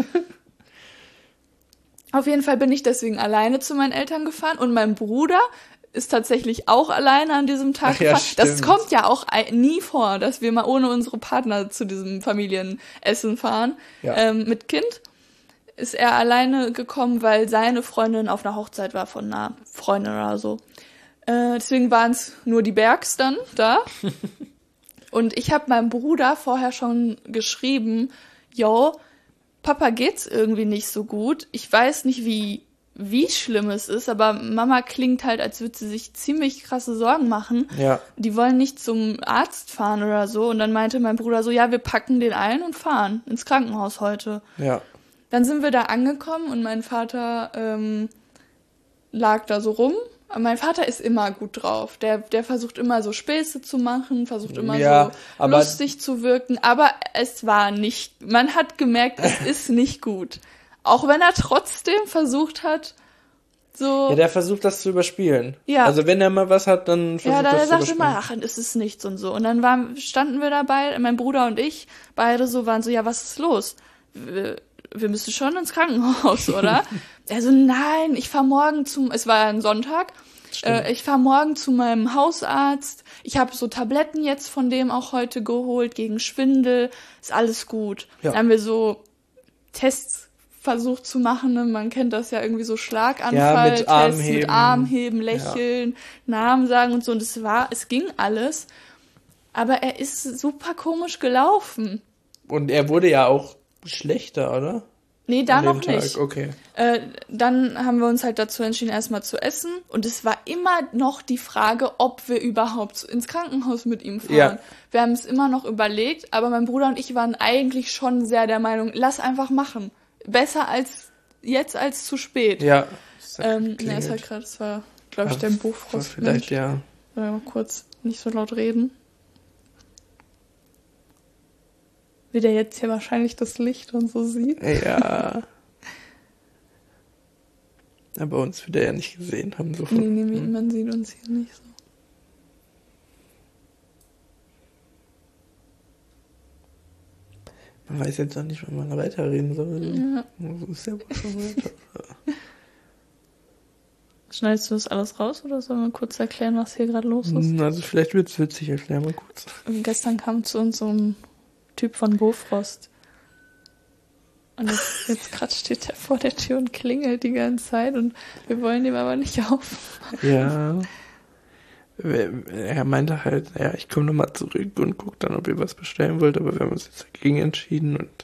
Auf jeden Fall bin ich deswegen alleine zu meinen Eltern gefahren und mein Bruder ist tatsächlich auch alleine an diesem Tag gefahren. Stimmt. Das kommt ja auch nie vor, dass wir mal ohne unsere Partner zu diesem Familienessen fahren. Ja. Mit Kind ist er alleine gekommen, weil seine Freundin auf einer Hochzeit war von einer Freundin oder so. Deswegen waren es nur die Bergs dann da. Und ich habe meinem Bruder vorher schon geschrieben, Papa geht's irgendwie nicht so gut. Ich weiß nicht, wie schlimm es ist, aber Mama klingt halt, als würde sie sich ziemlich krasse Sorgen machen. Ja. Die wollen nicht zum Arzt fahren oder so. Und dann meinte mein Bruder so, ja, wir packen den ein und fahren ins Krankenhaus heute. Ja. Dann sind wir da angekommen und mein Vater lag da so rum. Aber mein Vater ist immer gut drauf. Der versucht immer so Späße zu machen, versucht immer so lustig zu wirken. Aber es war nicht, man hat gemerkt, es ist nicht gut. Auch wenn er trotzdem versucht hat, so... Ja, der versucht das zu überspielen. Ja. Also wenn er mal was hat, dann versucht das zu sagt überspielen. immer, ach, es ist nichts und so. Und dann standen wir dabei, mein Bruder und ich, beide so waren so, ja, was ist los? Wir müssen schon ins Krankenhaus, oder? Er so, nein, ich fahr morgen es war ein Sonntag, ich fahr morgen zu meinem Hausarzt, ich habe so Tabletten jetzt von dem auch heute geholt, gegen Schwindel, ist alles gut. Ja. Dann haben wir so Tests versucht zu machen, ne? Man kennt das ja irgendwie so Schlaganfall, mit Tests mit Armheben, Lächeln, Namen sagen und so, und es ging alles, aber er ist super komisch gelaufen. Und er wurde ja auch schlechter, oder? Nee, da noch nicht. Okay. Dann haben wir uns halt dazu entschieden, erstmal zu essen. Und es war immer noch die Frage, ob wir überhaupt ins Krankenhaus mit ihm fahren. Ja. Wir haben es immer noch überlegt, aber mein Bruder und ich waren eigentlich schon sehr der Meinung, lass einfach machen. Besser als jetzt als zu spät. Ja. Ist halt gerade, das war, glaube ich, der Bofrost. Vielleicht, ja. Mal kurz nicht so laut reden. Wie der jetzt hier wahrscheinlich das Licht und so sieht. Ja. Aber bei uns wird er ja nicht gesehen haben. So Nee, man sieht uns hier nicht so. Man weiß jetzt noch nicht, wann man weiterreden soll. Ja. So ist ja wohl schon weiter. Schneidest du das alles raus oder sollen wir kurz erklären, was hier gerade los ist? Also vielleicht wird es witzig, erklären wir kurz. Gestern kam zu uns so ein Typ von Bofrost. Und jetzt gerade steht er vor der Tür und klingelt die ganze Zeit und wir wollen ihm aber nicht aufmachen. Ja. Er meinte halt, ja, ich komme nochmal zurück und gucke dann, ob ihr was bestellen wollt, aber wir haben uns jetzt dagegen entschieden und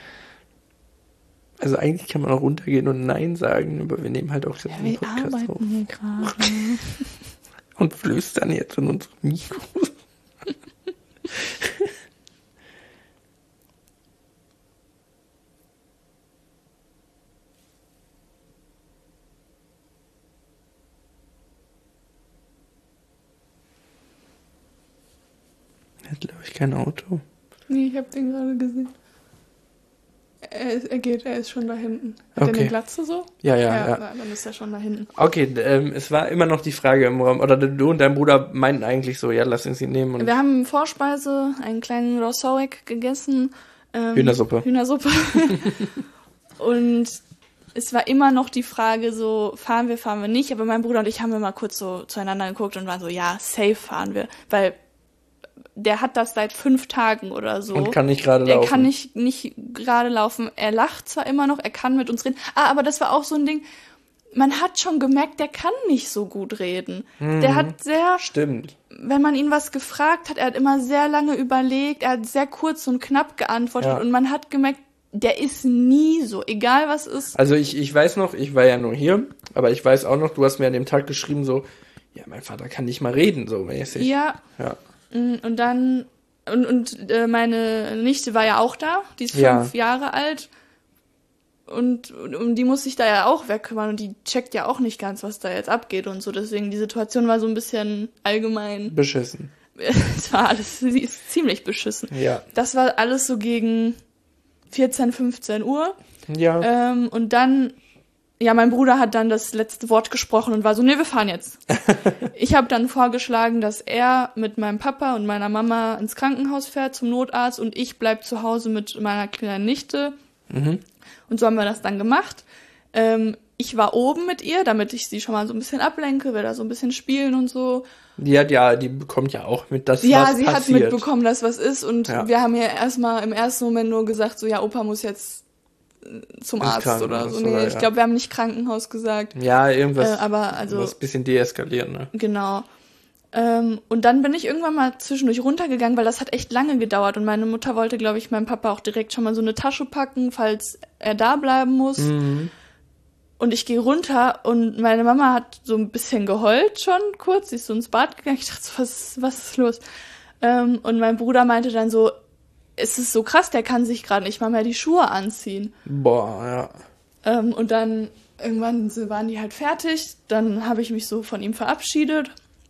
also eigentlich kann man auch runtergehen und Nein sagen, aber wir nehmen halt auch jetzt einen Podcast auf. Wir arbeiten hier gerade. Und flüstern jetzt in unsere Mikros. Er hat, glaube ich, kein Auto. Nee, ich habe den gerade gesehen. Er ist schon da hinten. Hat der eine Glatze so? Ja. Dann ist er schon da hinten. Okay, es war immer noch die Frage im Raum, oder du und dein Bruder meinten eigentlich so, ja, lass uns ihn nehmen. Und wir haben Vorspeise, einen kleinen Rossauek gegessen. Hühnersuppe. Und es war immer noch die Frage so, fahren wir nicht. Aber mein Bruder und ich haben immer kurz so zueinander geguckt und waren so, ja, safe fahren wir. Weil der hat das seit 5 Tagen oder so. Und kann nicht gerade laufen. Er kann nicht gerade laufen. Er lacht zwar immer noch, er kann mit uns reden. Aber das war auch so ein Ding, man hat schon gemerkt, der kann nicht so gut reden. Der hat Stimmt. Wenn man ihn was gefragt hat, er hat immer sehr lange überlegt, er hat sehr kurz und knapp geantwortet und man hat gemerkt, der ist nie so, egal was ist. Also ich weiß noch, ich war ja nur hier, aber ich weiß auch noch, du hast mir an dem Tag geschrieben so, ja, mein Vater kann nicht mal reden, so mäßig. Ja. Und dann, meine Nichte war ja auch da, die ist 5 Jahre alt und um die muss sich da ja auch wegkümmern und die checkt ja auch nicht ganz, was da jetzt abgeht und so, deswegen die Situation war so ein bisschen allgemein. Beschissen. Es war alles, sie ist ziemlich beschissen. Ja. Das war alles so gegen 14, 15 Uhr. Ja. Und dann, ja, mein Bruder hat dann das letzte Wort gesprochen und war so, nee, wir fahren jetzt. Ich habe dann vorgeschlagen, dass er mit meinem Papa und meiner Mama ins Krankenhaus fährt zum Notarzt und ich bleib zu Hause mit meiner kleinen Nichte. Und so haben wir das dann gemacht. Ich war oben mit ihr, damit ich sie schon mal so ein bisschen ablenke, wir da so ein bisschen spielen und so. Die bekommt ja auch mit, dass was Ja, passiert. sie hat mitbekommen, dass was ist und wir haben ja erstmal im ersten Moment nur gesagt, so, ja, Opa muss jetzt zum Arzt oder so. Nee, ich glaube, wir haben nicht Krankenhaus gesagt. Ja, irgendwas, aber also was bisschen deeskalieren, ne? Genau. Und dann bin ich irgendwann mal zwischendurch runtergegangen, weil das hat echt lange gedauert und meine Mutter wollte, glaube ich, meinem Papa auch direkt schon mal so eine Tasche packen, falls er da bleiben muss. Und ich gehe runter und meine Mama hat so ein bisschen geheult schon kurz, sie ist so ins Bad gegangen, ich dachte so, was ist los? Und mein Bruder meinte dann so, es ist so krass, der kann sich gerade nicht mal mehr die Schuhe anziehen. Boah, ja. Und dann irgendwann waren die halt fertig, dann habe ich mich so von ihm verabschiedet.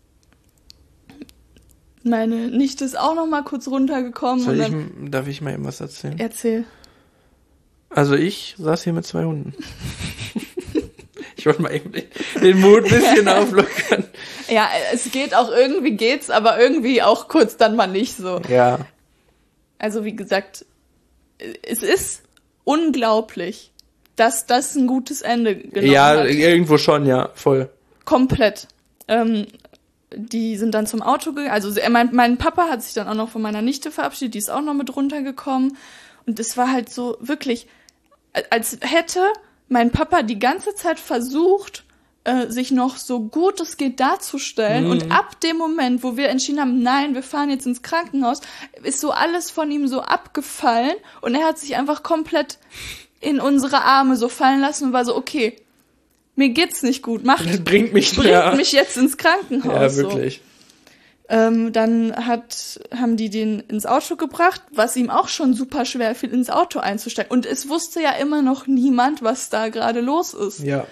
Meine Nichte ist auch noch mal kurz runtergekommen. Darf ich mal eben was erzählen? Erzähl. Also ich saß hier mit 2 Hunden. Ich wollte mal eben den Mut ein bisschen auflockern. Ja, es geht auch, irgendwie geht's, aber irgendwie auch kurz dann mal nicht so. Ja. Also wie gesagt, es ist unglaublich, dass das ein gutes Ende genommen hat. Ja, irgendwo schon, ja, voll. Komplett. Die sind dann zum Auto gegangen. Also mein Papa hat sich dann auch noch von meiner Nichte verabschiedet, die ist auch noch mit runtergekommen. Und es war halt so wirklich, als hätte mein Papa die ganze Zeit versucht, sich noch so gut es geht darzustellen. Und ab dem Moment, wo wir entschieden haben, nein, wir fahren jetzt ins Krankenhaus, ist so alles von ihm so abgefallen. Und er hat sich einfach komplett in unsere Arme so fallen lassen und war so, okay, mir geht's nicht gut, bringt mich jetzt ins Krankenhaus. Ja, wirklich. So. Dann haben die den ins Auto gebracht, was ihm auch schon super schwer fiel, ins Auto einzusteigen. Und es wusste ja immer noch niemand, was da gerade los ist. Ja.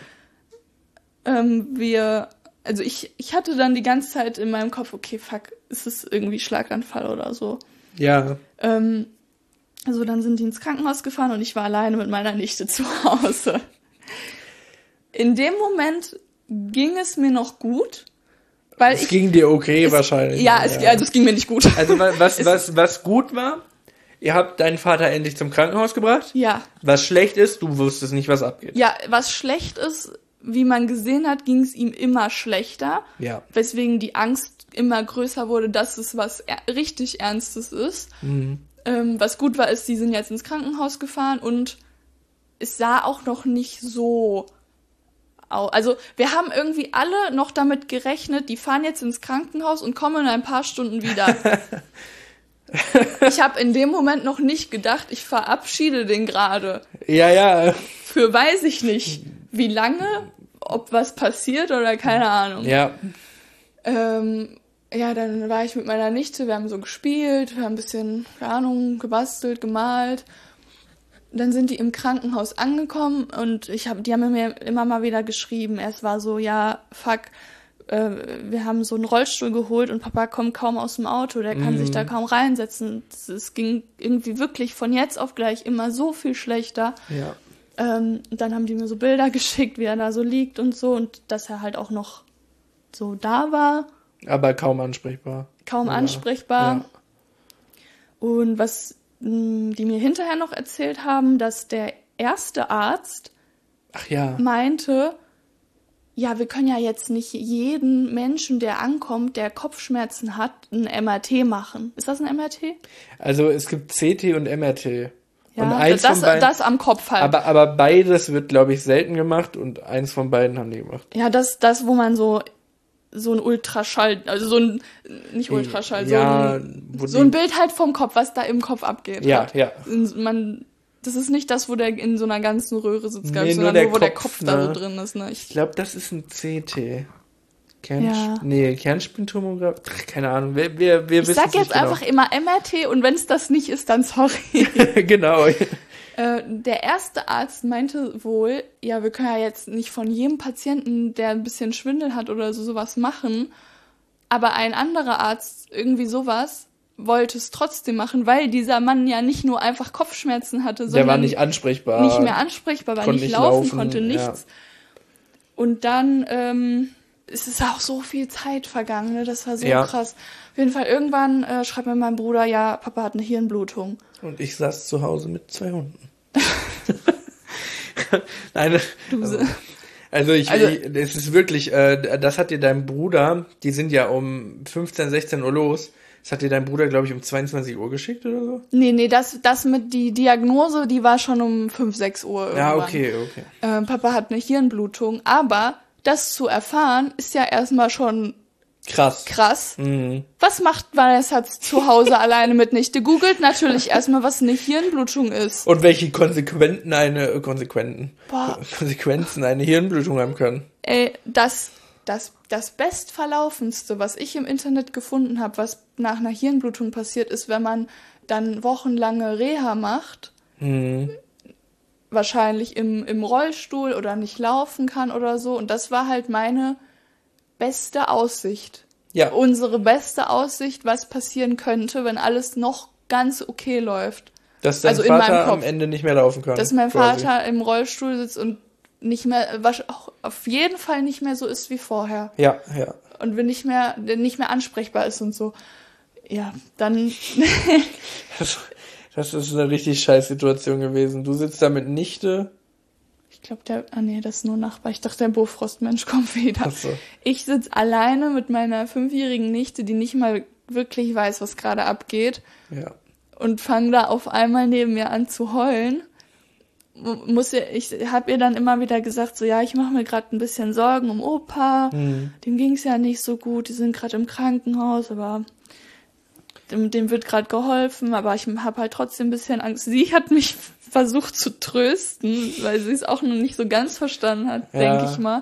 Ich hatte dann die ganze Zeit in meinem Kopf, okay, fuck, ist es irgendwie Schlaganfall oder so. Ja. Also dann sind die ins Krankenhaus gefahren und ich war alleine mit meiner Nichte zu Hause. In dem Moment ging es mir noch gut, weil es ging dir okay wahrscheinlich. Ja, es ging mir nicht gut. Also was gut war, ihr habt deinen Vater endlich zum Krankenhaus gebracht. Ja. Was schlecht ist, du wusstest nicht, was abgeht. Ja, was schlecht ist, wie man gesehen hat, ging es ihm immer schlechter. Ja. Weswegen die Angst immer größer wurde, dass es was richtig Ernstes ist. Mhm. Was gut war, ist, die sind jetzt ins Krankenhaus gefahren und es sah auch noch nicht so aus. Also wir haben irgendwie alle noch damit gerechnet, die fahren jetzt ins Krankenhaus und kommen in ein paar Stunden wieder. Ich habe in dem Moment noch nicht gedacht, ich verabschiede den gerade. Ja. Für weiß ich nicht, wie lange, ob was passiert oder keine Ahnung. Ja. Ja, dann war ich mit meiner Nichte, wir haben so gespielt, wir haben ein bisschen, keine Ahnung, gebastelt, gemalt. Dann sind die im Krankenhaus angekommen und die haben mir immer mal wieder geschrieben. Es war so, ja, fuck, wir haben so einen Rollstuhl geholt und Papa kommt kaum aus dem Auto, der kann sich da kaum reinsetzen. Es ging irgendwie wirklich von jetzt auf gleich immer so viel schlechter. Ja. Dann haben die mir so Bilder geschickt, wie er da so liegt und so und dass er halt auch noch so da war. Aber kaum ansprechbar. Ansprechbar. Ja. Und was die mir hinterher noch erzählt haben, dass der erste Arzt meinte, ja, wir können ja jetzt nicht jeden Menschen, der ankommt, der Kopfschmerzen hat, ein MRT machen. Ist das ein MRT? Also es gibt CT und MRT. Ja, und eins von beiden, das am Kopf halt. Aber beides wird, glaube ich, selten gemacht und eins von beiden haben die gemacht. Ja, das wo man so ein Ultraschall, also nicht Ultraschall, ja, so ein Bild halt vom Kopf, was da im Kopf abgeht. Ja, halt. ja. Das ist nicht das, wo der in so einer ganzen Röhre sitzt, nee, sondern nur, wo der Kopf da so drin ist. Ne? Ich glaube, das ist ein CT. Kernspintomographie. Keine Ahnung. Wir wissen es nicht. Ich sag jetzt einfach immer MRT und wenn es das nicht ist, dann sorry. Genau. Der erste Arzt meinte wohl, ja, wir können ja jetzt nicht von jedem Patienten, der ein bisschen Schwindel hat oder sowas machen, aber ein anderer Arzt, irgendwie sowas, wollte es trotzdem machen, weil dieser Mann ja nicht nur einfach Kopfschmerzen hatte, sondern der war nicht ansprechbar. Nicht mehr ansprechbar, weil nicht laufen konnte, nichts. Ja. Und dann es ist auch so viel Zeit vergangen, ne? Das war so krass. Auf jeden Fall irgendwann schreibt mir mein Bruder, ja, Papa hat eine Hirnblutung. Und ich saß zu Hause mit 2 Hunden. Nein, es ist wirklich, das hat dir dein Bruder, die sind ja um 15, 16 Uhr los, das hat dir dein Bruder, glaube ich, um 22 Uhr geschickt oder so? Nee, das mit die Diagnose, die war schon um 5, 6 Uhr irgendwann. Ja, okay. Papa hat eine Hirnblutung, aber das zu erfahren, ist ja erstmal schon krass. Mhm. Was macht Vanessa zu Hause alleine mit Nichte? Googelt natürlich erstmal, was eine Hirnblutung ist. Und welche Konsequenzen eine Hirnblutung haben können. Ey, dass das bestverlaufendste, was ich im Internet gefunden habe, was nach einer Hirnblutung passiert, ist, wenn man dann wochenlange Reha macht, wahrscheinlich im Rollstuhl oder nicht laufen kann oder so. Und das war halt meine beste Aussicht. Ja. Unsere beste Aussicht, was passieren könnte, wenn alles noch ganz okay läuft. Dass dein Also in meinem Vater Kopf. am Ende nicht mehr laufen kann. Dass mein quasi. Vater im Rollstuhl sitzt und nicht mehr, auch auf jeden Fall nicht mehr so ist wie vorher. Ja. Und wenn nicht mehr ansprechbar ist und so. Ja, dann. Das ist eine richtig scheiß Situation gewesen. Du sitzt da mit Nichte. Ich glaube, das ist nur Nachbar. Ich dachte, der Bofrostmensch kommt wieder. Ach so. Ich sitze alleine mit meiner 5-jährigen Nichte, die nicht mal wirklich weiß, was gerade abgeht. Ja. Und fange da auf einmal neben mir an zu heulen. Ich habe ihr dann immer wieder gesagt, so ja, ich mache mir gerade ein bisschen Sorgen um Opa. Dem ging's ja nicht so gut. Die sind gerade im Krankenhaus, aber dem wird gerade geholfen. Aber ich habe halt trotzdem ein bisschen Angst. Sie hat mich versucht zu trösten, weil sie es auch noch nicht so ganz verstanden hat, denke ich mal.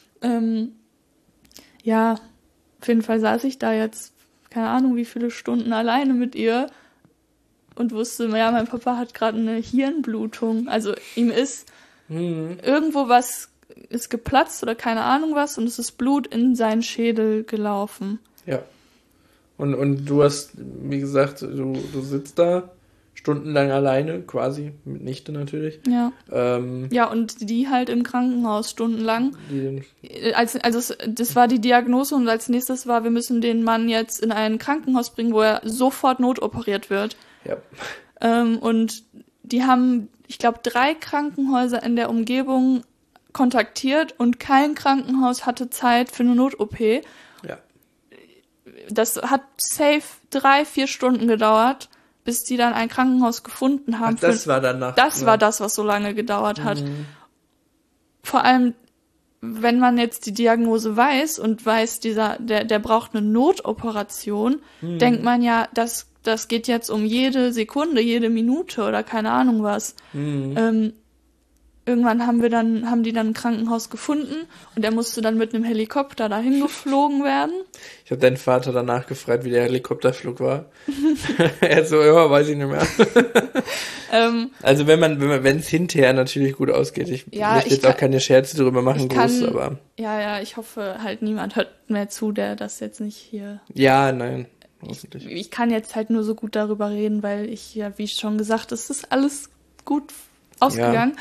Ja, auf jeden Fall saß ich da jetzt, keine Ahnung, wie viele Stunden alleine mit ihr. Und wusste, ja, mein Papa hat gerade eine Hirnblutung. Also ihm ist irgendwo was ist geplatzt oder keine Ahnung was und es ist Blut in seinen Schädel gelaufen. Ja. Und du hast, wie gesagt, du sitzt da stundenlang alleine, quasi, mit Nichte natürlich. Ja. Ja, und die halt im Krankenhaus stundenlang. Das war die Diagnose und als nächstes war, wir müssen den Mann jetzt in ein Krankenhaus bringen, wo er sofort notoperiert wird. Ja. Und die haben, ich glaube, 3 Krankenhäuser in der Umgebung kontaktiert und kein Krankenhaus hatte Zeit für eine Not-OP. Ja. Das hat safe 3-4 Stunden gedauert, bis die dann ein Krankenhaus gefunden haben. Ach, das war danach. Das war das, was so lange gedauert hat. Vor allem, wenn man jetzt die Diagnose weiß und weiß, der braucht eine Notoperation, denkt man ja, das geht jetzt um jede Sekunde, jede Minute oder keine Ahnung was. Irgendwann haben die dann ein Krankenhaus gefunden und er musste dann mit einem Helikopter dahin geflogen werden. Ich habe deinen Vater danach gefragt, wie der Helikopterflug war. Er so, ja, weiß ich nicht mehr. Also wenn es hinterher natürlich gut ausgeht. Ich möchte jetzt auch keine Scherze darüber machen, aber. Ja, ich hoffe halt niemand hört mehr zu, der das jetzt nicht hier. Ja, nein. Ich kann jetzt halt nur so gut darüber reden, weil ich ja, wie schon gesagt, es ist alles gut ausgegangen.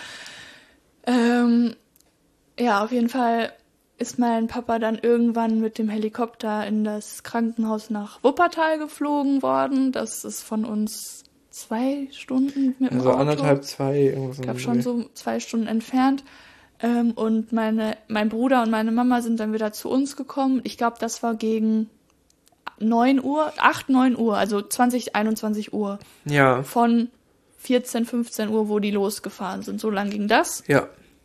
Ja, auf jeden Fall ist mein Papa dann irgendwann mit dem Helikopter in das Krankenhaus nach Wuppertal geflogen worden. Das ist von uns 2 Stunden mit dem Auto. Also 1,5, 2. Irgendwas. Ich glaube schon so 2 Stunden entfernt. Und mein Bruder und meine Mama sind dann wieder zu uns gekommen. Ich glaube, das war gegen 9 Uhr, 9 Uhr, also 21 Uhr. Ja. Von 14, 15 Uhr, wo die losgefahren sind. So lang ging das. Ja.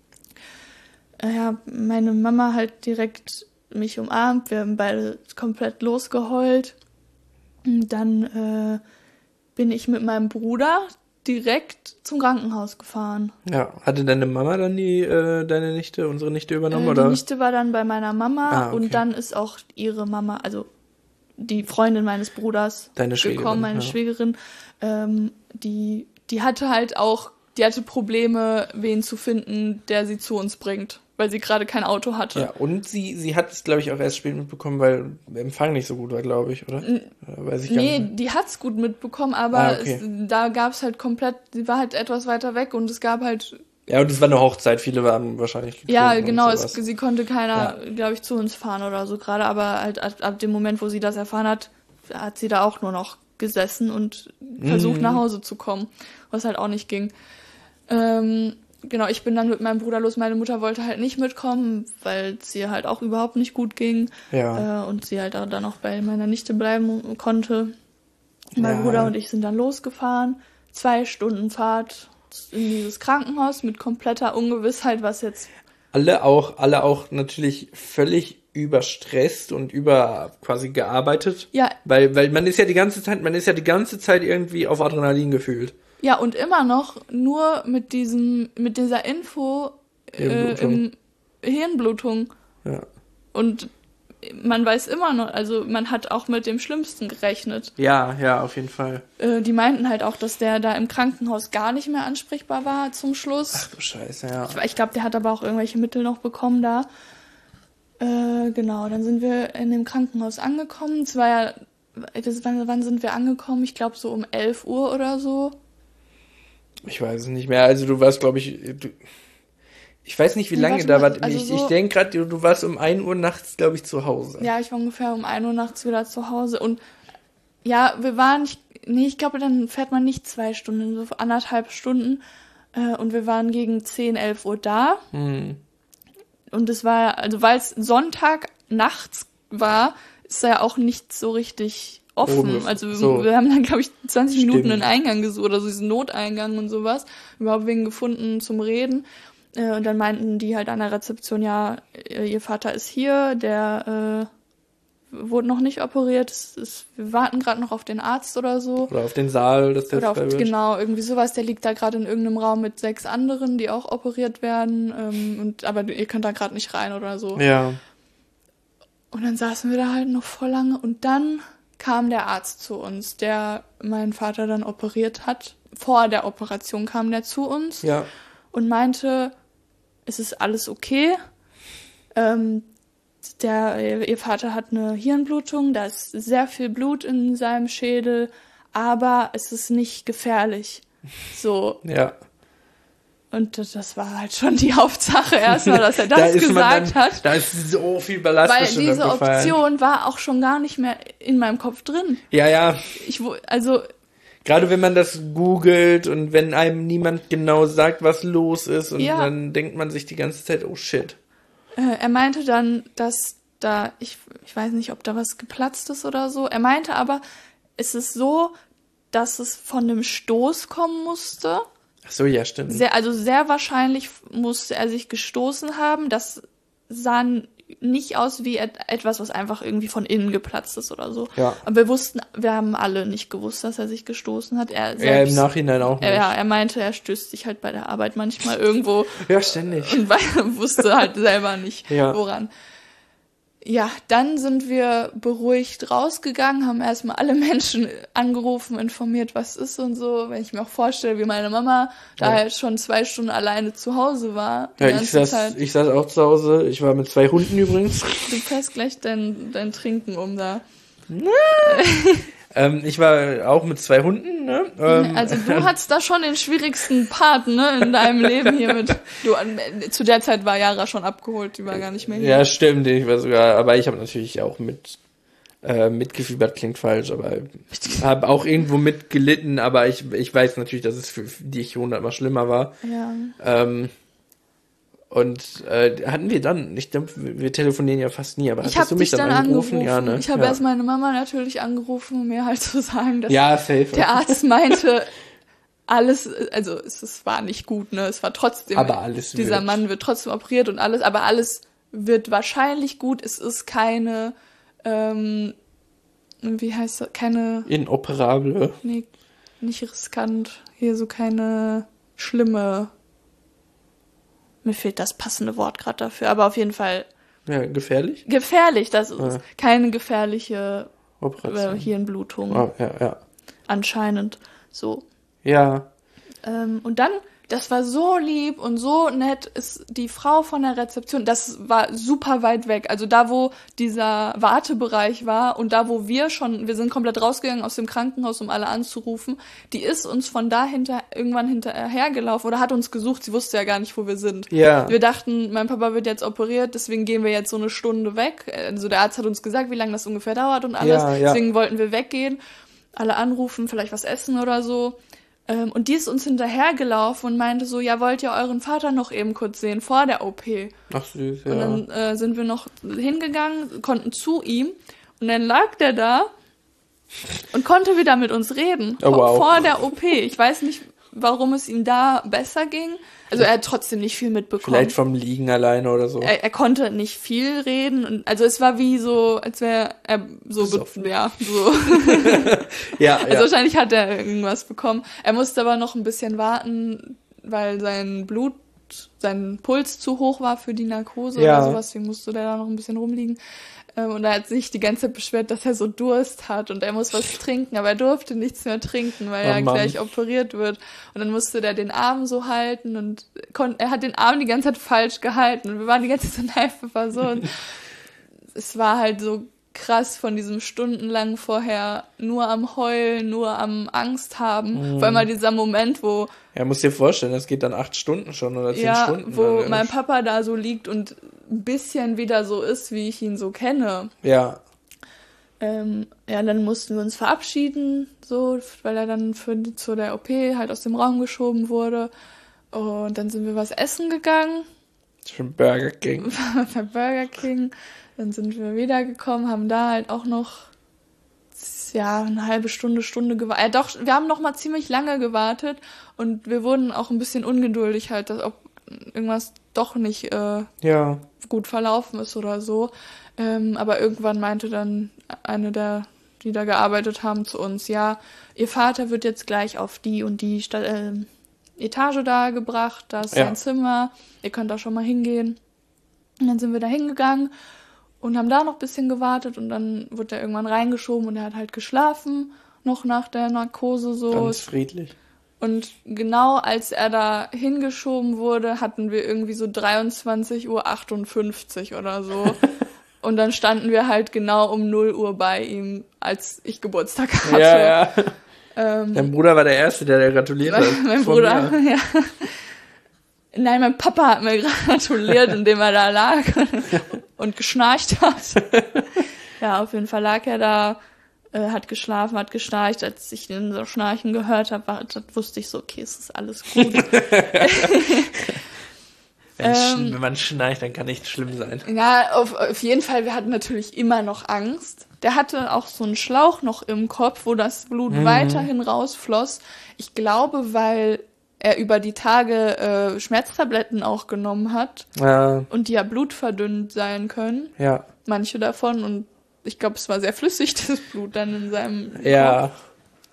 Ja, meine Mama halt direkt mich umarmt. Wir haben beide komplett losgeheult. Und dann bin ich mit meinem Bruder direkt zum Krankenhaus gefahren. Ja, hatte deine Mama dann deine Nichte, unsere Nichte übernommen, oder? Die Nichte war dann bei meiner Mama okay. Und dann ist auch ihre Mama, also die Freundin meines Bruders gekommen, meine Schwägerin. Die hatte halt auch, die hatte Probleme, wen zu finden, der sie zu uns bringt, weil sie gerade kein Auto hatte. Ja, und sie hat es, glaube ich, auch erst spät mitbekommen, weil der Empfang nicht so gut war, glaube ich, oder? Weiß ich gar nicht. Die hat's gut mitbekommen, aber okay. Da gab's halt komplett, sie war halt etwas weiter weg und es gab halt... Ja, und es war eine Hochzeit, viele waren wahrscheinlich Ja, genau, sie konnte keiner, glaube ich, zu uns fahren oder so gerade, aber halt ab dem Moment, wo sie das erfahren hat, hat sie da auch nur noch gesessen und versucht nach Hause zu kommen, was halt auch nicht ging. Genau, ich bin dann mit meinem Bruder los. Meine Mutter wollte halt nicht mitkommen, weil es ihr halt auch überhaupt nicht gut ging. Ja. Und sie halt dann auch bei meiner Nichte bleiben konnte. Mein Bruder und ich sind dann losgefahren. 2 Stunden Fahrt in dieses Krankenhaus mit kompletter Ungewissheit, was jetzt... Alle auch natürlich völlig überstresst und über quasi gearbeitet. Ja. Weil man ist ja die ganze Zeit irgendwie auf Adrenalin gefühlt. Ja, und immer noch nur mit dieser Info Hirnblutung. Hirnblutung. Ja. Und man weiß immer noch, also man hat auch mit dem Schlimmsten gerechnet. Ja, auf jeden Fall. Die meinten halt auch, dass der da im Krankenhaus gar nicht mehr ansprechbar war zum Schluss. Ach du Scheiße, ja. Ich glaube, der hat aber auch irgendwelche Mittel noch bekommen da. Genau, dann sind wir in dem Krankenhaus angekommen. Es war ja, wann sind wir angekommen? Ich glaube so um 11 Uhr oder so. Ich weiß es nicht mehr. Also du warst, glaube ich, ich weiß nicht, wie lange da war. Also ich denke gerade, du warst um 1 Uhr nachts, glaube ich, zu Hause. Ja, ich war ungefähr um 1 Uhr nachts wieder zu Hause. Und ja, wir waren, ich glaube, dann fährt man nicht 2 Stunden, so 1,5 Stunden. Und wir waren gegen 10, 11 Uhr da. Und es war, also weil es Sonntag nachts war, ist ja auch nicht so richtig offen. Also wir haben dann, glaube ich, 20 Minuten einen Eingang gesucht, also diesen Noteingang und sowas. Überhaupt wen gefunden zum Reden. Und dann meinten die halt an der Rezeption, ja, ihr Vater ist hier, der wurde noch nicht operiert, wir warten gerade noch auf den Arzt oder so. Oder auf den Saal, dass der oder frei wird. Genau, irgendwie sowas, der liegt da gerade in irgendeinem Raum mit 6 anderen, die auch operiert werden, aber ihr könnt da gerade nicht rein oder so. Ja. Und dann saßen wir da halt noch voll lange und dann kam der Arzt zu uns, der meinen Vater dann operiert hat. Vor der Operation kam der zu uns und meinte, es ist alles okay. Ihr Vater hat eine Hirnblutung, da ist sehr viel Blut in seinem Schädel, aber es ist nicht gefährlich. So. Ja. Und das war halt schon die Hauptsache erstmal, dass er das gesagt hat. Da ist so viel Ballast. Weil diese Option war auch schon gar nicht mehr in meinem Kopf drin. Ja. Also gerade wenn man das googelt und wenn einem niemand genau sagt, was los ist und dann denkt man sich die ganze Zeit, oh shit. Er meinte dann, dass da, ich weiß nicht, ob da was geplatzt ist oder so. Er meinte aber, es ist so, dass es von dem Stoß kommen musste. Ach so, ja, stimmt. Sehr wahrscheinlich musste er sich gestoßen haben. Das sah nicht aus wie etwas, was einfach irgendwie von innen geplatzt ist oder so. Ja. Aber wir haben alle nicht gewusst, dass er sich gestoßen hat. Er im Nachhinein auch nicht. Ja, er meinte, er stößt sich halt bei der Arbeit manchmal irgendwo. Ja, ständig. Und wusste halt selber nicht, woran. Ja, dann sind wir beruhigt rausgegangen, haben erstmal alle Menschen angerufen, informiert, was ist und so. Wenn ich mir auch vorstelle, wie meine Mama da halt schon 2 Stunden alleine zu Hause war. Ja, ich saß auch zu Hause. Ich war mit 2 Hunden übrigens. Du fährst gleich dein Trinken um da. Ich war auch mit 2 Hunden, ne? Also du hattest da schon den schwierigsten Part, ne, in deinem Leben hier mit. Zu der Zeit war Yara schon abgeholt, die war gar nicht mehr hier. Ja, stimmt, aber ich habe natürlich auch mitgefiebert, klingt falsch, aber habe auch irgendwo mitgelitten, aber ich weiß natürlich, dass es für dich 100-mal schlimmer war. Ja. Und hatten wir dann, ich glaube, wir telefonieren ja fast nie, aber hattest du mich dann angerufen? Ja, ne? Ich habe erst meine Mama natürlich angerufen, um mir halt zu sagen, dass der Arzt meinte, alles, also es war nicht gut, ne? Es war trotzdem, aber alles dieser Mann wird trotzdem operiert und alles, aber alles wird wahrscheinlich gut. Es ist keine, wie heißt das, keine... Inoperable. Nee, nicht riskant. Hier so keine schlimme... Mir fehlt das passende Wort gerade dafür, aber auf jeden Fall... Ja, gefährlich? Gefährlich, das ist keine gefährliche Operation. Hirnblutung. Oh, ja. Anscheinend, so. Ja. Und dann, das war so lieb und so nett, ist die Frau von der Rezeption, das war super weit weg, also da, wo dieser Wartebereich war und da, wo wir sind komplett rausgegangen aus dem Krankenhaus, um alle anzurufen, die ist uns von da irgendwann hinterhergelaufen oder hat uns gesucht, sie wusste ja gar nicht, wo wir sind. Ja. Wir dachten, mein Papa wird jetzt operiert, deswegen gehen wir jetzt so eine Stunde weg, also der Arzt hat uns gesagt, wie lange das ungefähr dauert und alles, deswegen wollten wir weggehen, alle anrufen, vielleicht was essen oder so. Und die ist uns hinterhergelaufen und meinte so, ja, wollt ihr euren Vater noch eben kurz sehen, vor der OP? Ach süß, ja. Und dann sind wir noch hingegangen, konnten zu ihm und dann lag der da und konnte wieder mit uns reden, vor der OP. Ich weiß nicht, warum es ihm da besser ging. Also er hat trotzdem nicht viel mitbekommen. Vielleicht vom Liegen alleine oder so. Er konnte nicht viel reden. Und, also es war wie so, als wäre er so, so. Ja. Also wahrscheinlich hat er irgendwas bekommen. Er musste aber noch ein bisschen warten, weil sein Blut sein Puls zu hoch war für die Narkose Ja. oder sowas, deswegen musste der da noch ein bisschen rumliegen. Und er hat sich die ganze Zeit beschwert, dass er so Durst hat und er muss was trinken, aber er durfte nichts mehr trinken, weil er Mann. gleich operiert wird. Und dann musste der den Arm so halten und er hat den Arm die ganze Zeit falsch gehalten und wir waren die ganze Zeit so einfach so. Und es war halt so krass von diesem stundenlang vorher nur am Heulen, nur am Angst haben. Vor allem mal dieser Moment, wo Ja, musst dir vorstellen, das geht dann 8 Stunden schon oder 10 Stunden. wo dann, mein Papa da so liegt und ein bisschen wieder so ist, wie ich ihn so kenne. Ja, Dann mussten wir uns verabschieden, so, weil er dann zu der OP halt aus dem Raum geschoben wurde. Und dann sind wir was essen gegangen. schon Burger King. Bei Burger King. Dann sind wir wiedergekommen, haben da halt auch noch eine halbe Stunde gewartet. Doch, wir haben noch mal ziemlich lange gewartet und wir wurden auch ein bisschen ungeduldig halt, dass ob irgendwas doch nicht Ja, gut verlaufen ist oder so. Aber irgendwann meinte dann eine die da gearbeitet haben, zu uns, ja, ihr Vater wird jetzt gleich auf die und die Etage da gebracht, da ist sein Zimmer, ihr könnt da schon mal hingehen. Und dann sind wir da hingegangen und haben da noch ein bisschen gewartet und dann wurde er irgendwann reingeschoben und er hat halt geschlafen, noch nach der Narkose so. ganz friedlich. Und genau als er da hingeschoben wurde, hatten wir irgendwie so 23:58 Uhr oder so. Und dann standen wir halt genau um 0 Uhr bei ihm, als ich Geburtstag hatte. Ja. Dein Bruder war der Erste, der gratuliert hat. Mein Von Bruder, mir. ja. Nein, mein Papa hat mir gratuliert, indem er da lag und geschnarcht hat. Ja, auf jeden Fall lag er da, hat geschlafen, hat geschnarcht. Als ich den so Schnarchen gehört habe, wusste ich so, okay, es ist alles gut. Wenn man schnarcht, dann kann nichts schlimm sein. Ja, auf jeden Fall, wir hatten natürlich immer noch Angst. Der hatte auch so einen Schlauch noch im Kopf, wo das Blut weiterhin rausfloss. Ich glaube, weil er über die Tage Schmerztabletten auch genommen hat Ja, und die ja blutverdünnt sein können, ja. manche davon. Und ich glaube, es war sehr flüssig, das Blut dann in seinem Ja. Kopf.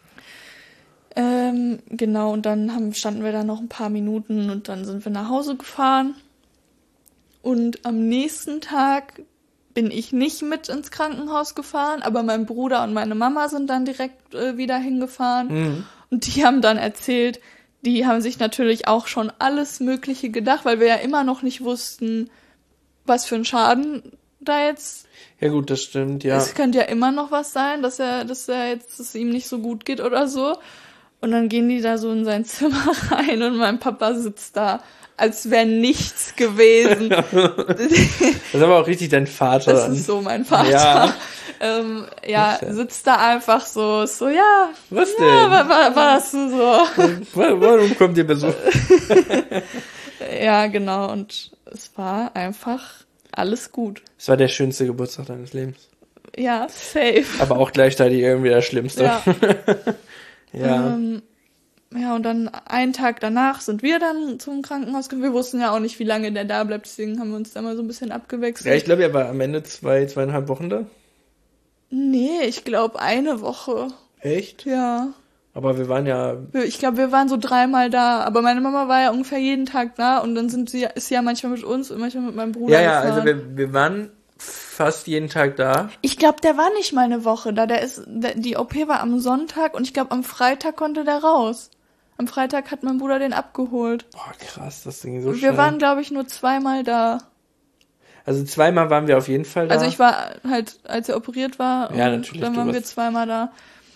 Genau, und dann standen wir da noch ein paar Minuten und dann sind wir nach Hause gefahren. Und am nächsten Tag bin ich nicht mit ins Krankenhaus gefahren, aber mein Bruder und meine Mama sind dann direkt wieder hingefahren. Und die haben dann erzählt, die haben sich natürlich auch schon alles Mögliche gedacht, weil wir ja immer noch nicht wussten, was für ein Schaden da jetzt. Ja gut, das stimmt, ja. Es könnte ja immer noch was sein, dass es ihm nicht so gut geht oder so. Und dann gehen die da so in sein Zimmer rein und mein Papa sitzt da, als wäre nichts gewesen. Das ist aber auch richtig dein Vater. Das ist so mein Vater. Ja. Sitzt da einfach so, ja. Was denn? Ja, warst du so? Warum kommt ihr Besuch? Ja, genau. Und es war einfach alles gut. Es war der schönste Geburtstag deines Lebens. Ja, safe. Aber auch gleichzeitig irgendwie der schlimmste. Ja. Ja. Ja, und dann einen Tag danach sind wir dann zum Krankenhaus gekommen. Wir wussten ja auch nicht, wie lange der da bleibt, deswegen haben wir uns da mal so ein bisschen abgewechselt. Ja, ich glaube, er war am Ende 2,5 Wochen da. Nee, ich glaube 1 Woche. Echt? Ja. Aber wir waren ja... Ich glaube, wir waren so 3-mal da. Aber meine Mama war ja ungefähr jeden Tag da und dann ist sie ja manchmal mit uns und manchmal mit meinem Bruder Ja, gefahren. also wir waren fast jeden Tag da. Ich glaube, der war nicht mal eine Woche da. Die OP war am Sonntag und ich glaube, am Freitag konnte der raus. Am Freitag hat mein Bruder den abgeholt. Boah, krass, das ging so Wir schnell. waren, glaube ich, nur 2-mal da. Also 2-mal waren wir auf jeden Fall da. Also ich war halt, als er operiert war, Ja, und natürlich, dann du waren wir warst- 2-mal da.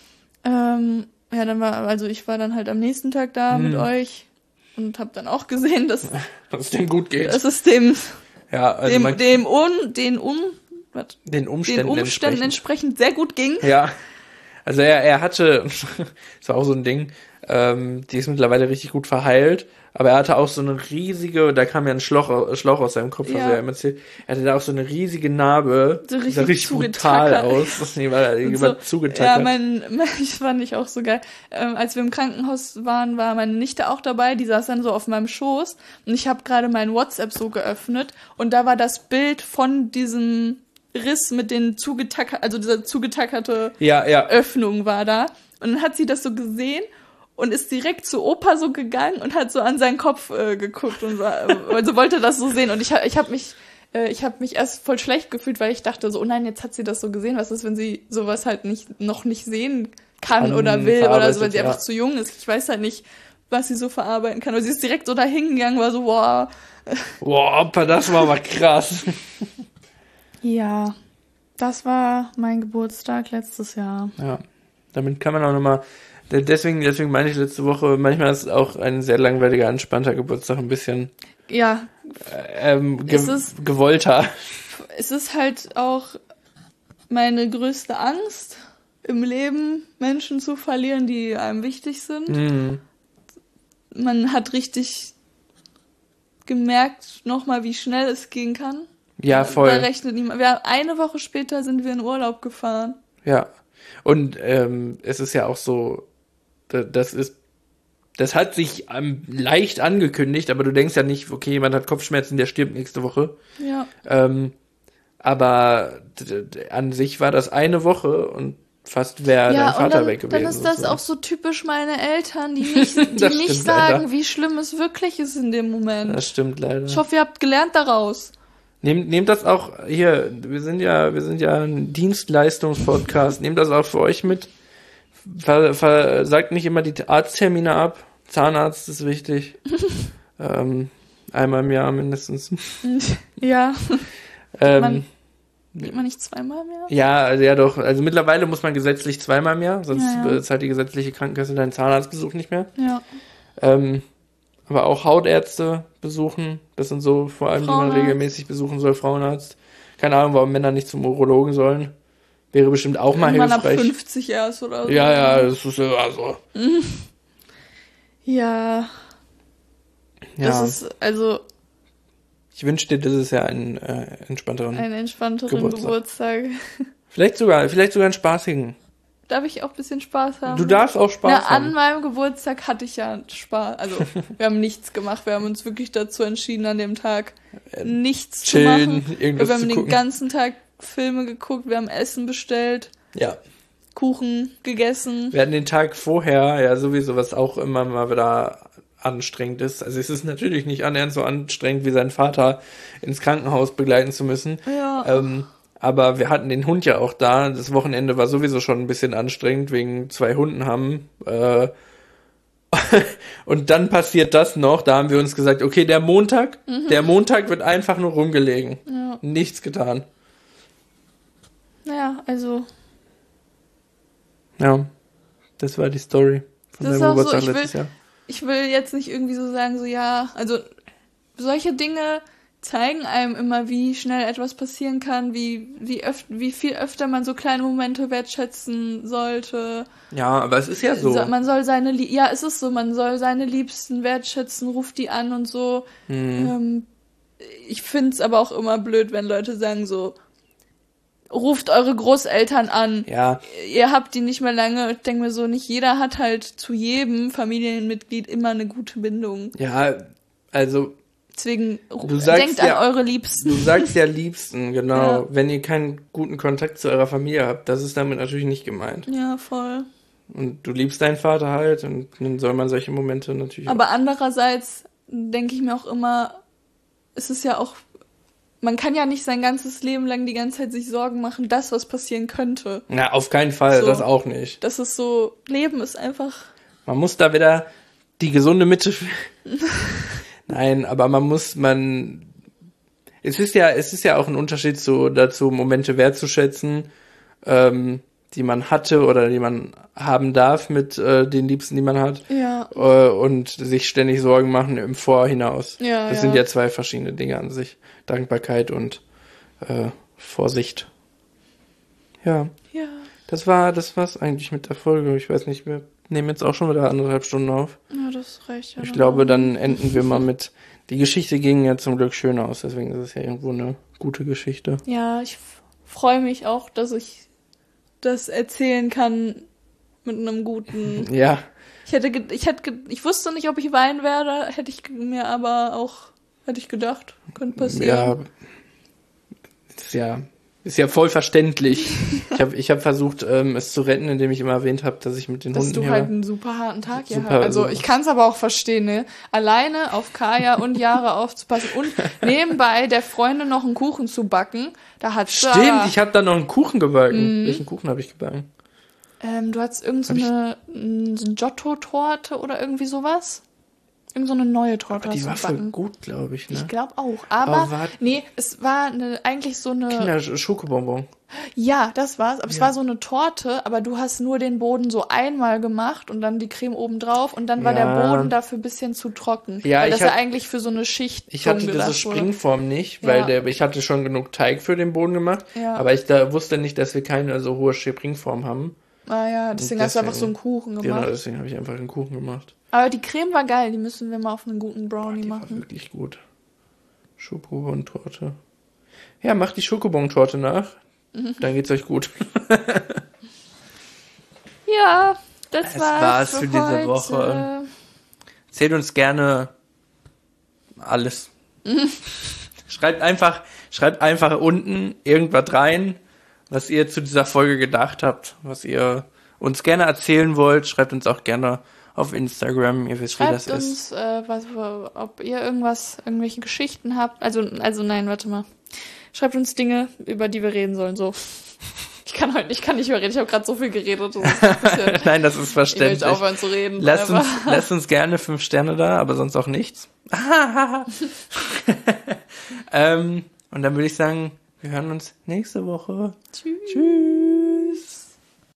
Ich war dann halt am nächsten Tag da mit euch und habe dann auch gesehen, dass dass es dem gut geht. es dem Ja, also den den Umständen entsprechend sehr gut ging. Ja, also er hatte, das war auch so ein Ding, die ist mittlerweile richtig gut verheilt, aber er hatte auch so eine riesige, da kam ja ein Schlauch aus seinem Kopf, Ja. also er erzählt, er hatte da auch so eine riesige Narbe, So die sah richtig zugetackert. brutal aus, die war So, zugetackert. ja, ich fand ich auch so geil. Als wir im Krankenhaus waren, war meine Nichte auch dabei, die saß dann so auf meinem Schoß und ich habe gerade mein WhatsApp so geöffnet und da war das Bild von diesem Riss mit den also dieser zugetackerte Ja, Öffnung war da und dann hat sie das so gesehen und ist direkt zu Opa so gegangen und hat so an seinen Kopf geguckt und also wollte das so sehen. Und ich habe mich erst voll schlecht gefühlt, weil ich dachte so, oh nein, jetzt hat sie das so gesehen. Was ist, wenn sie sowas halt noch nicht sehen kann oder will oder so, weil sie einfach zu jung ist. Ich weiß halt nicht, was sie so verarbeiten kann. Und sie ist direkt so dahin gegangen, war so, boah. Boah, Opa, das war aber krass. Ja, das war mein Geburtstag letztes Jahr. Ja, damit kann man auch nochmal, deswegen meine ich letzte Woche, manchmal ist auch ein sehr langweiliger, entspannter Geburtstag ein bisschen ja, gewollter. Es ist halt auch meine größte Angst im Leben, Menschen zu verlieren, die einem wichtig sind. Mhm. Man hat richtig gemerkt nochmal, wie schnell es gehen kann. Ja, voll. Da rechnet niemand. Eine Woche später sind wir in Urlaub gefahren. Ja. Und es ist ja auch so, das hat sich leicht angekündigt, aber du denkst ja nicht, okay, jemand hat Kopfschmerzen, der stirbt nächste Woche. Ja. Aber an sich war das eine Woche und fast wäre dein Vater weg gewesen. Dann ist das auch so typisch meine Eltern, die nicht sagen, leider, wie schlimm es wirklich ist in dem Moment. Das stimmt leider. Ich hoffe, ihr habt gelernt daraus. Nehmt das auch hier, wir sind ja ein Dienstleistungspodcast, nehmt das auch für euch mit. Sagt nicht immer die Arzttermine ab. Zahnarzt ist wichtig. Einmal im Jahr mindestens. Ja. Geht man nicht zweimal im Jahr? Ja, ja doch. Also mittlerweile muss man gesetzlich zweimal im Jahr, sonst zahlt die gesetzliche Krankenkasse deinen Zahnarztbesuch nicht mehr. Ja. Aber auch Hautärzte besuchen. Das sind so vor allem, die man regelmäßig besuchen soll. Frauenarzt. Keine Ahnung, warum Männer nicht zum Urologen sollen. Wäre bestimmt auch mal hilfreich. Wenn man ab 50 erst oder so. Ja, das ist ja so. Ja. Das ist, also... Ich wünsche dir dieses Jahr einen entspannteren Geburtstag. Vielleicht sogar einen spaßigen. Darf ich auch ein bisschen Spaß haben? Du darfst auch Spaß haben. An meinem Geburtstag hatte ich ja Spaß. Also, wir haben nichts gemacht. Wir haben uns wirklich dazu entschieden, an dem Tag nichts zu machen. Wir haben den ganzen Tag Filme geguckt, wir haben Essen bestellt. Ja. Kuchen gegessen. Wir hatten den Tag vorher, ja sowieso, was auch immer mal wieder anstrengend ist. Also es ist natürlich nicht annähernd so anstrengend, wie seinen Vater ins Krankenhaus begleiten zu müssen. Ja. Aber wir hatten den Hund ja auch da. Das Wochenende war sowieso schon ein bisschen anstrengend, wegen 2 Hunden haben. Und dann passiert das noch. Da haben wir uns gesagt, okay, der Montag wird einfach nur rumgelegen. Ja. Nichts getan. Naja, also... Ja, das war die Story von deinem Geburtstag letztes Jahr. Ich will jetzt nicht irgendwie so sagen, so ja, also solche Dinge zeigen einem immer, wie schnell etwas passieren kann, wie viel öfter man so kleine Momente wertschätzen sollte. Ja, aber es ist ja so. Man soll es ist so, man soll seine Liebsten wertschätzen, ruft die an und so. Ich find's aber auch immer blöd, wenn Leute sagen so, ruft eure Großeltern an. Ja. Ihr habt die nicht mehr lange. Ich denke mir so, nicht jeder hat halt zu jedem Familienmitglied immer eine gute Bindung. Ja, also... Deswegen denkt an eure Liebsten. Du sagst ja Liebsten, genau. Ja. Wenn ihr keinen guten Kontakt zu eurer Familie habt, das ist damit natürlich nicht gemeint. Ja, voll. Und du liebst deinen Vater halt und dann soll man solche Momente natürlich... Aber andererseits denke ich mir auch immer, es ist ja auch... Man kann ja nicht sein ganzes Leben lang die ganze Zeit sich Sorgen machen, dass was passieren könnte. Na, auf keinen Fall, so, das auch nicht. Das ist so, Leben ist einfach... Man muss da wieder die gesunde Mitte... Nein, aber es ist ja auch ein Unterschied dazu, Momente wertzuschätzen, die man hatte oder die man haben darf mit den Liebsten, die man hat. Ja. Und sich ständig Sorgen machen im Vorhinaus. Ja, das sind ja 2 verschiedene Dinge an sich. Dankbarkeit und Vorsicht. Ja. Ja. Das war's eigentlich mit der Folge. Ich weiß nicht, wir nehmen jetzt auch schon wieder 1,5 Stunden auf. Ja, das reicht ja. Ich glaube, dann enden wir mal mit, die Geschichte ging ja zum Glück schön aus, deswegen ist es ja irgendwo eine gute Geschichte. Ja, ich freue mich auch, dass ich das erzählen kann mit einem guten... Ja. Ich wusste nicht, ob ich weinen werde, hätte ich gedacht, könnte passieren. Ja, Ist ja voll verständlich. Ich hab versucht, es zu retten, indem ich immer erwähnt habe, dass ich mit den Hunden Dass du hier halt einen super harten Tag hier Super, hast. Also also- ich kann es aber auch verstehen, ne? Alleine auf Kaya und Jahre aufzupassen und nebenbei der Freundin noch einen Kuchen zu backen. Da hat Stimmt, ich habe da noch einen Kuchen gebacken. Welchen Kuchen habe ich gebacken? du hattest irgend so eine Giotto-Torte oder irgendwie sowas. Irgend so eine neue Torte Die hast du war voll gebacken. gut, glaube ich, ne? Ich glaube auch. Aber, Oh, warte. nee, es war eigentlich so eine... Kinder-Schokobonbon. Ja, das war's. Aber es Ja. war so eine Torte, aber du hast nur den Boden so einmal gemacht und dann die Creme oben drauf und dann war der Ja. Boden dafür ein bisschen zu trocken. Ja, weil ich das ja hab- eigentlich für so eine Schicht Ich hatte gedacht diese wurde. Springform nicht, weil Ja. ich hatte schon genug Teig für den Boden gemacht, Ja. aber ich da wusste nicht, dass wir keine so hohe Springform haben. Ah ja, deswegen hast du einfach so einen Kuchen Genau, gemacht. deswegen habe ich einfach einen Kuchen gemacht. Aber die Creme war geil, die müssen wir mal auf einen guten Brownie Die war machen. wirklich gut. Schokobon-Torte. Ja, macht die Schokobon-Torte nach. Dann geht's euch gut. Ja, das Das war's war's für diese heute. Woche. Erzählt uns gerne alles. Schreibt einfach unten irgendwas rein, was ihr zu dieser Folge gedacht habt, was ihr uns gerne erzählen wollt. Schreibt uns auch gerne auf Instagram. Ihr wisst, wie das Schreibt ist. uns, ob ihr irgendwelche Geschichten habt. Also nein, warte mal. Schreibt uns Dinge, über die wir reden sollen. So. Ich kann nicht mehr reden. Ich habe gerade so viel geredet. Das ist ein bisschen, Nein, das ist ich verständlich. möchte aufhören zu reden. Lasst uns gerne 5 Sterne da, aber sonst auch nichts. Und dann würde ich sagen, wir hören uns nächste Woche. Tschüss. Tschüss.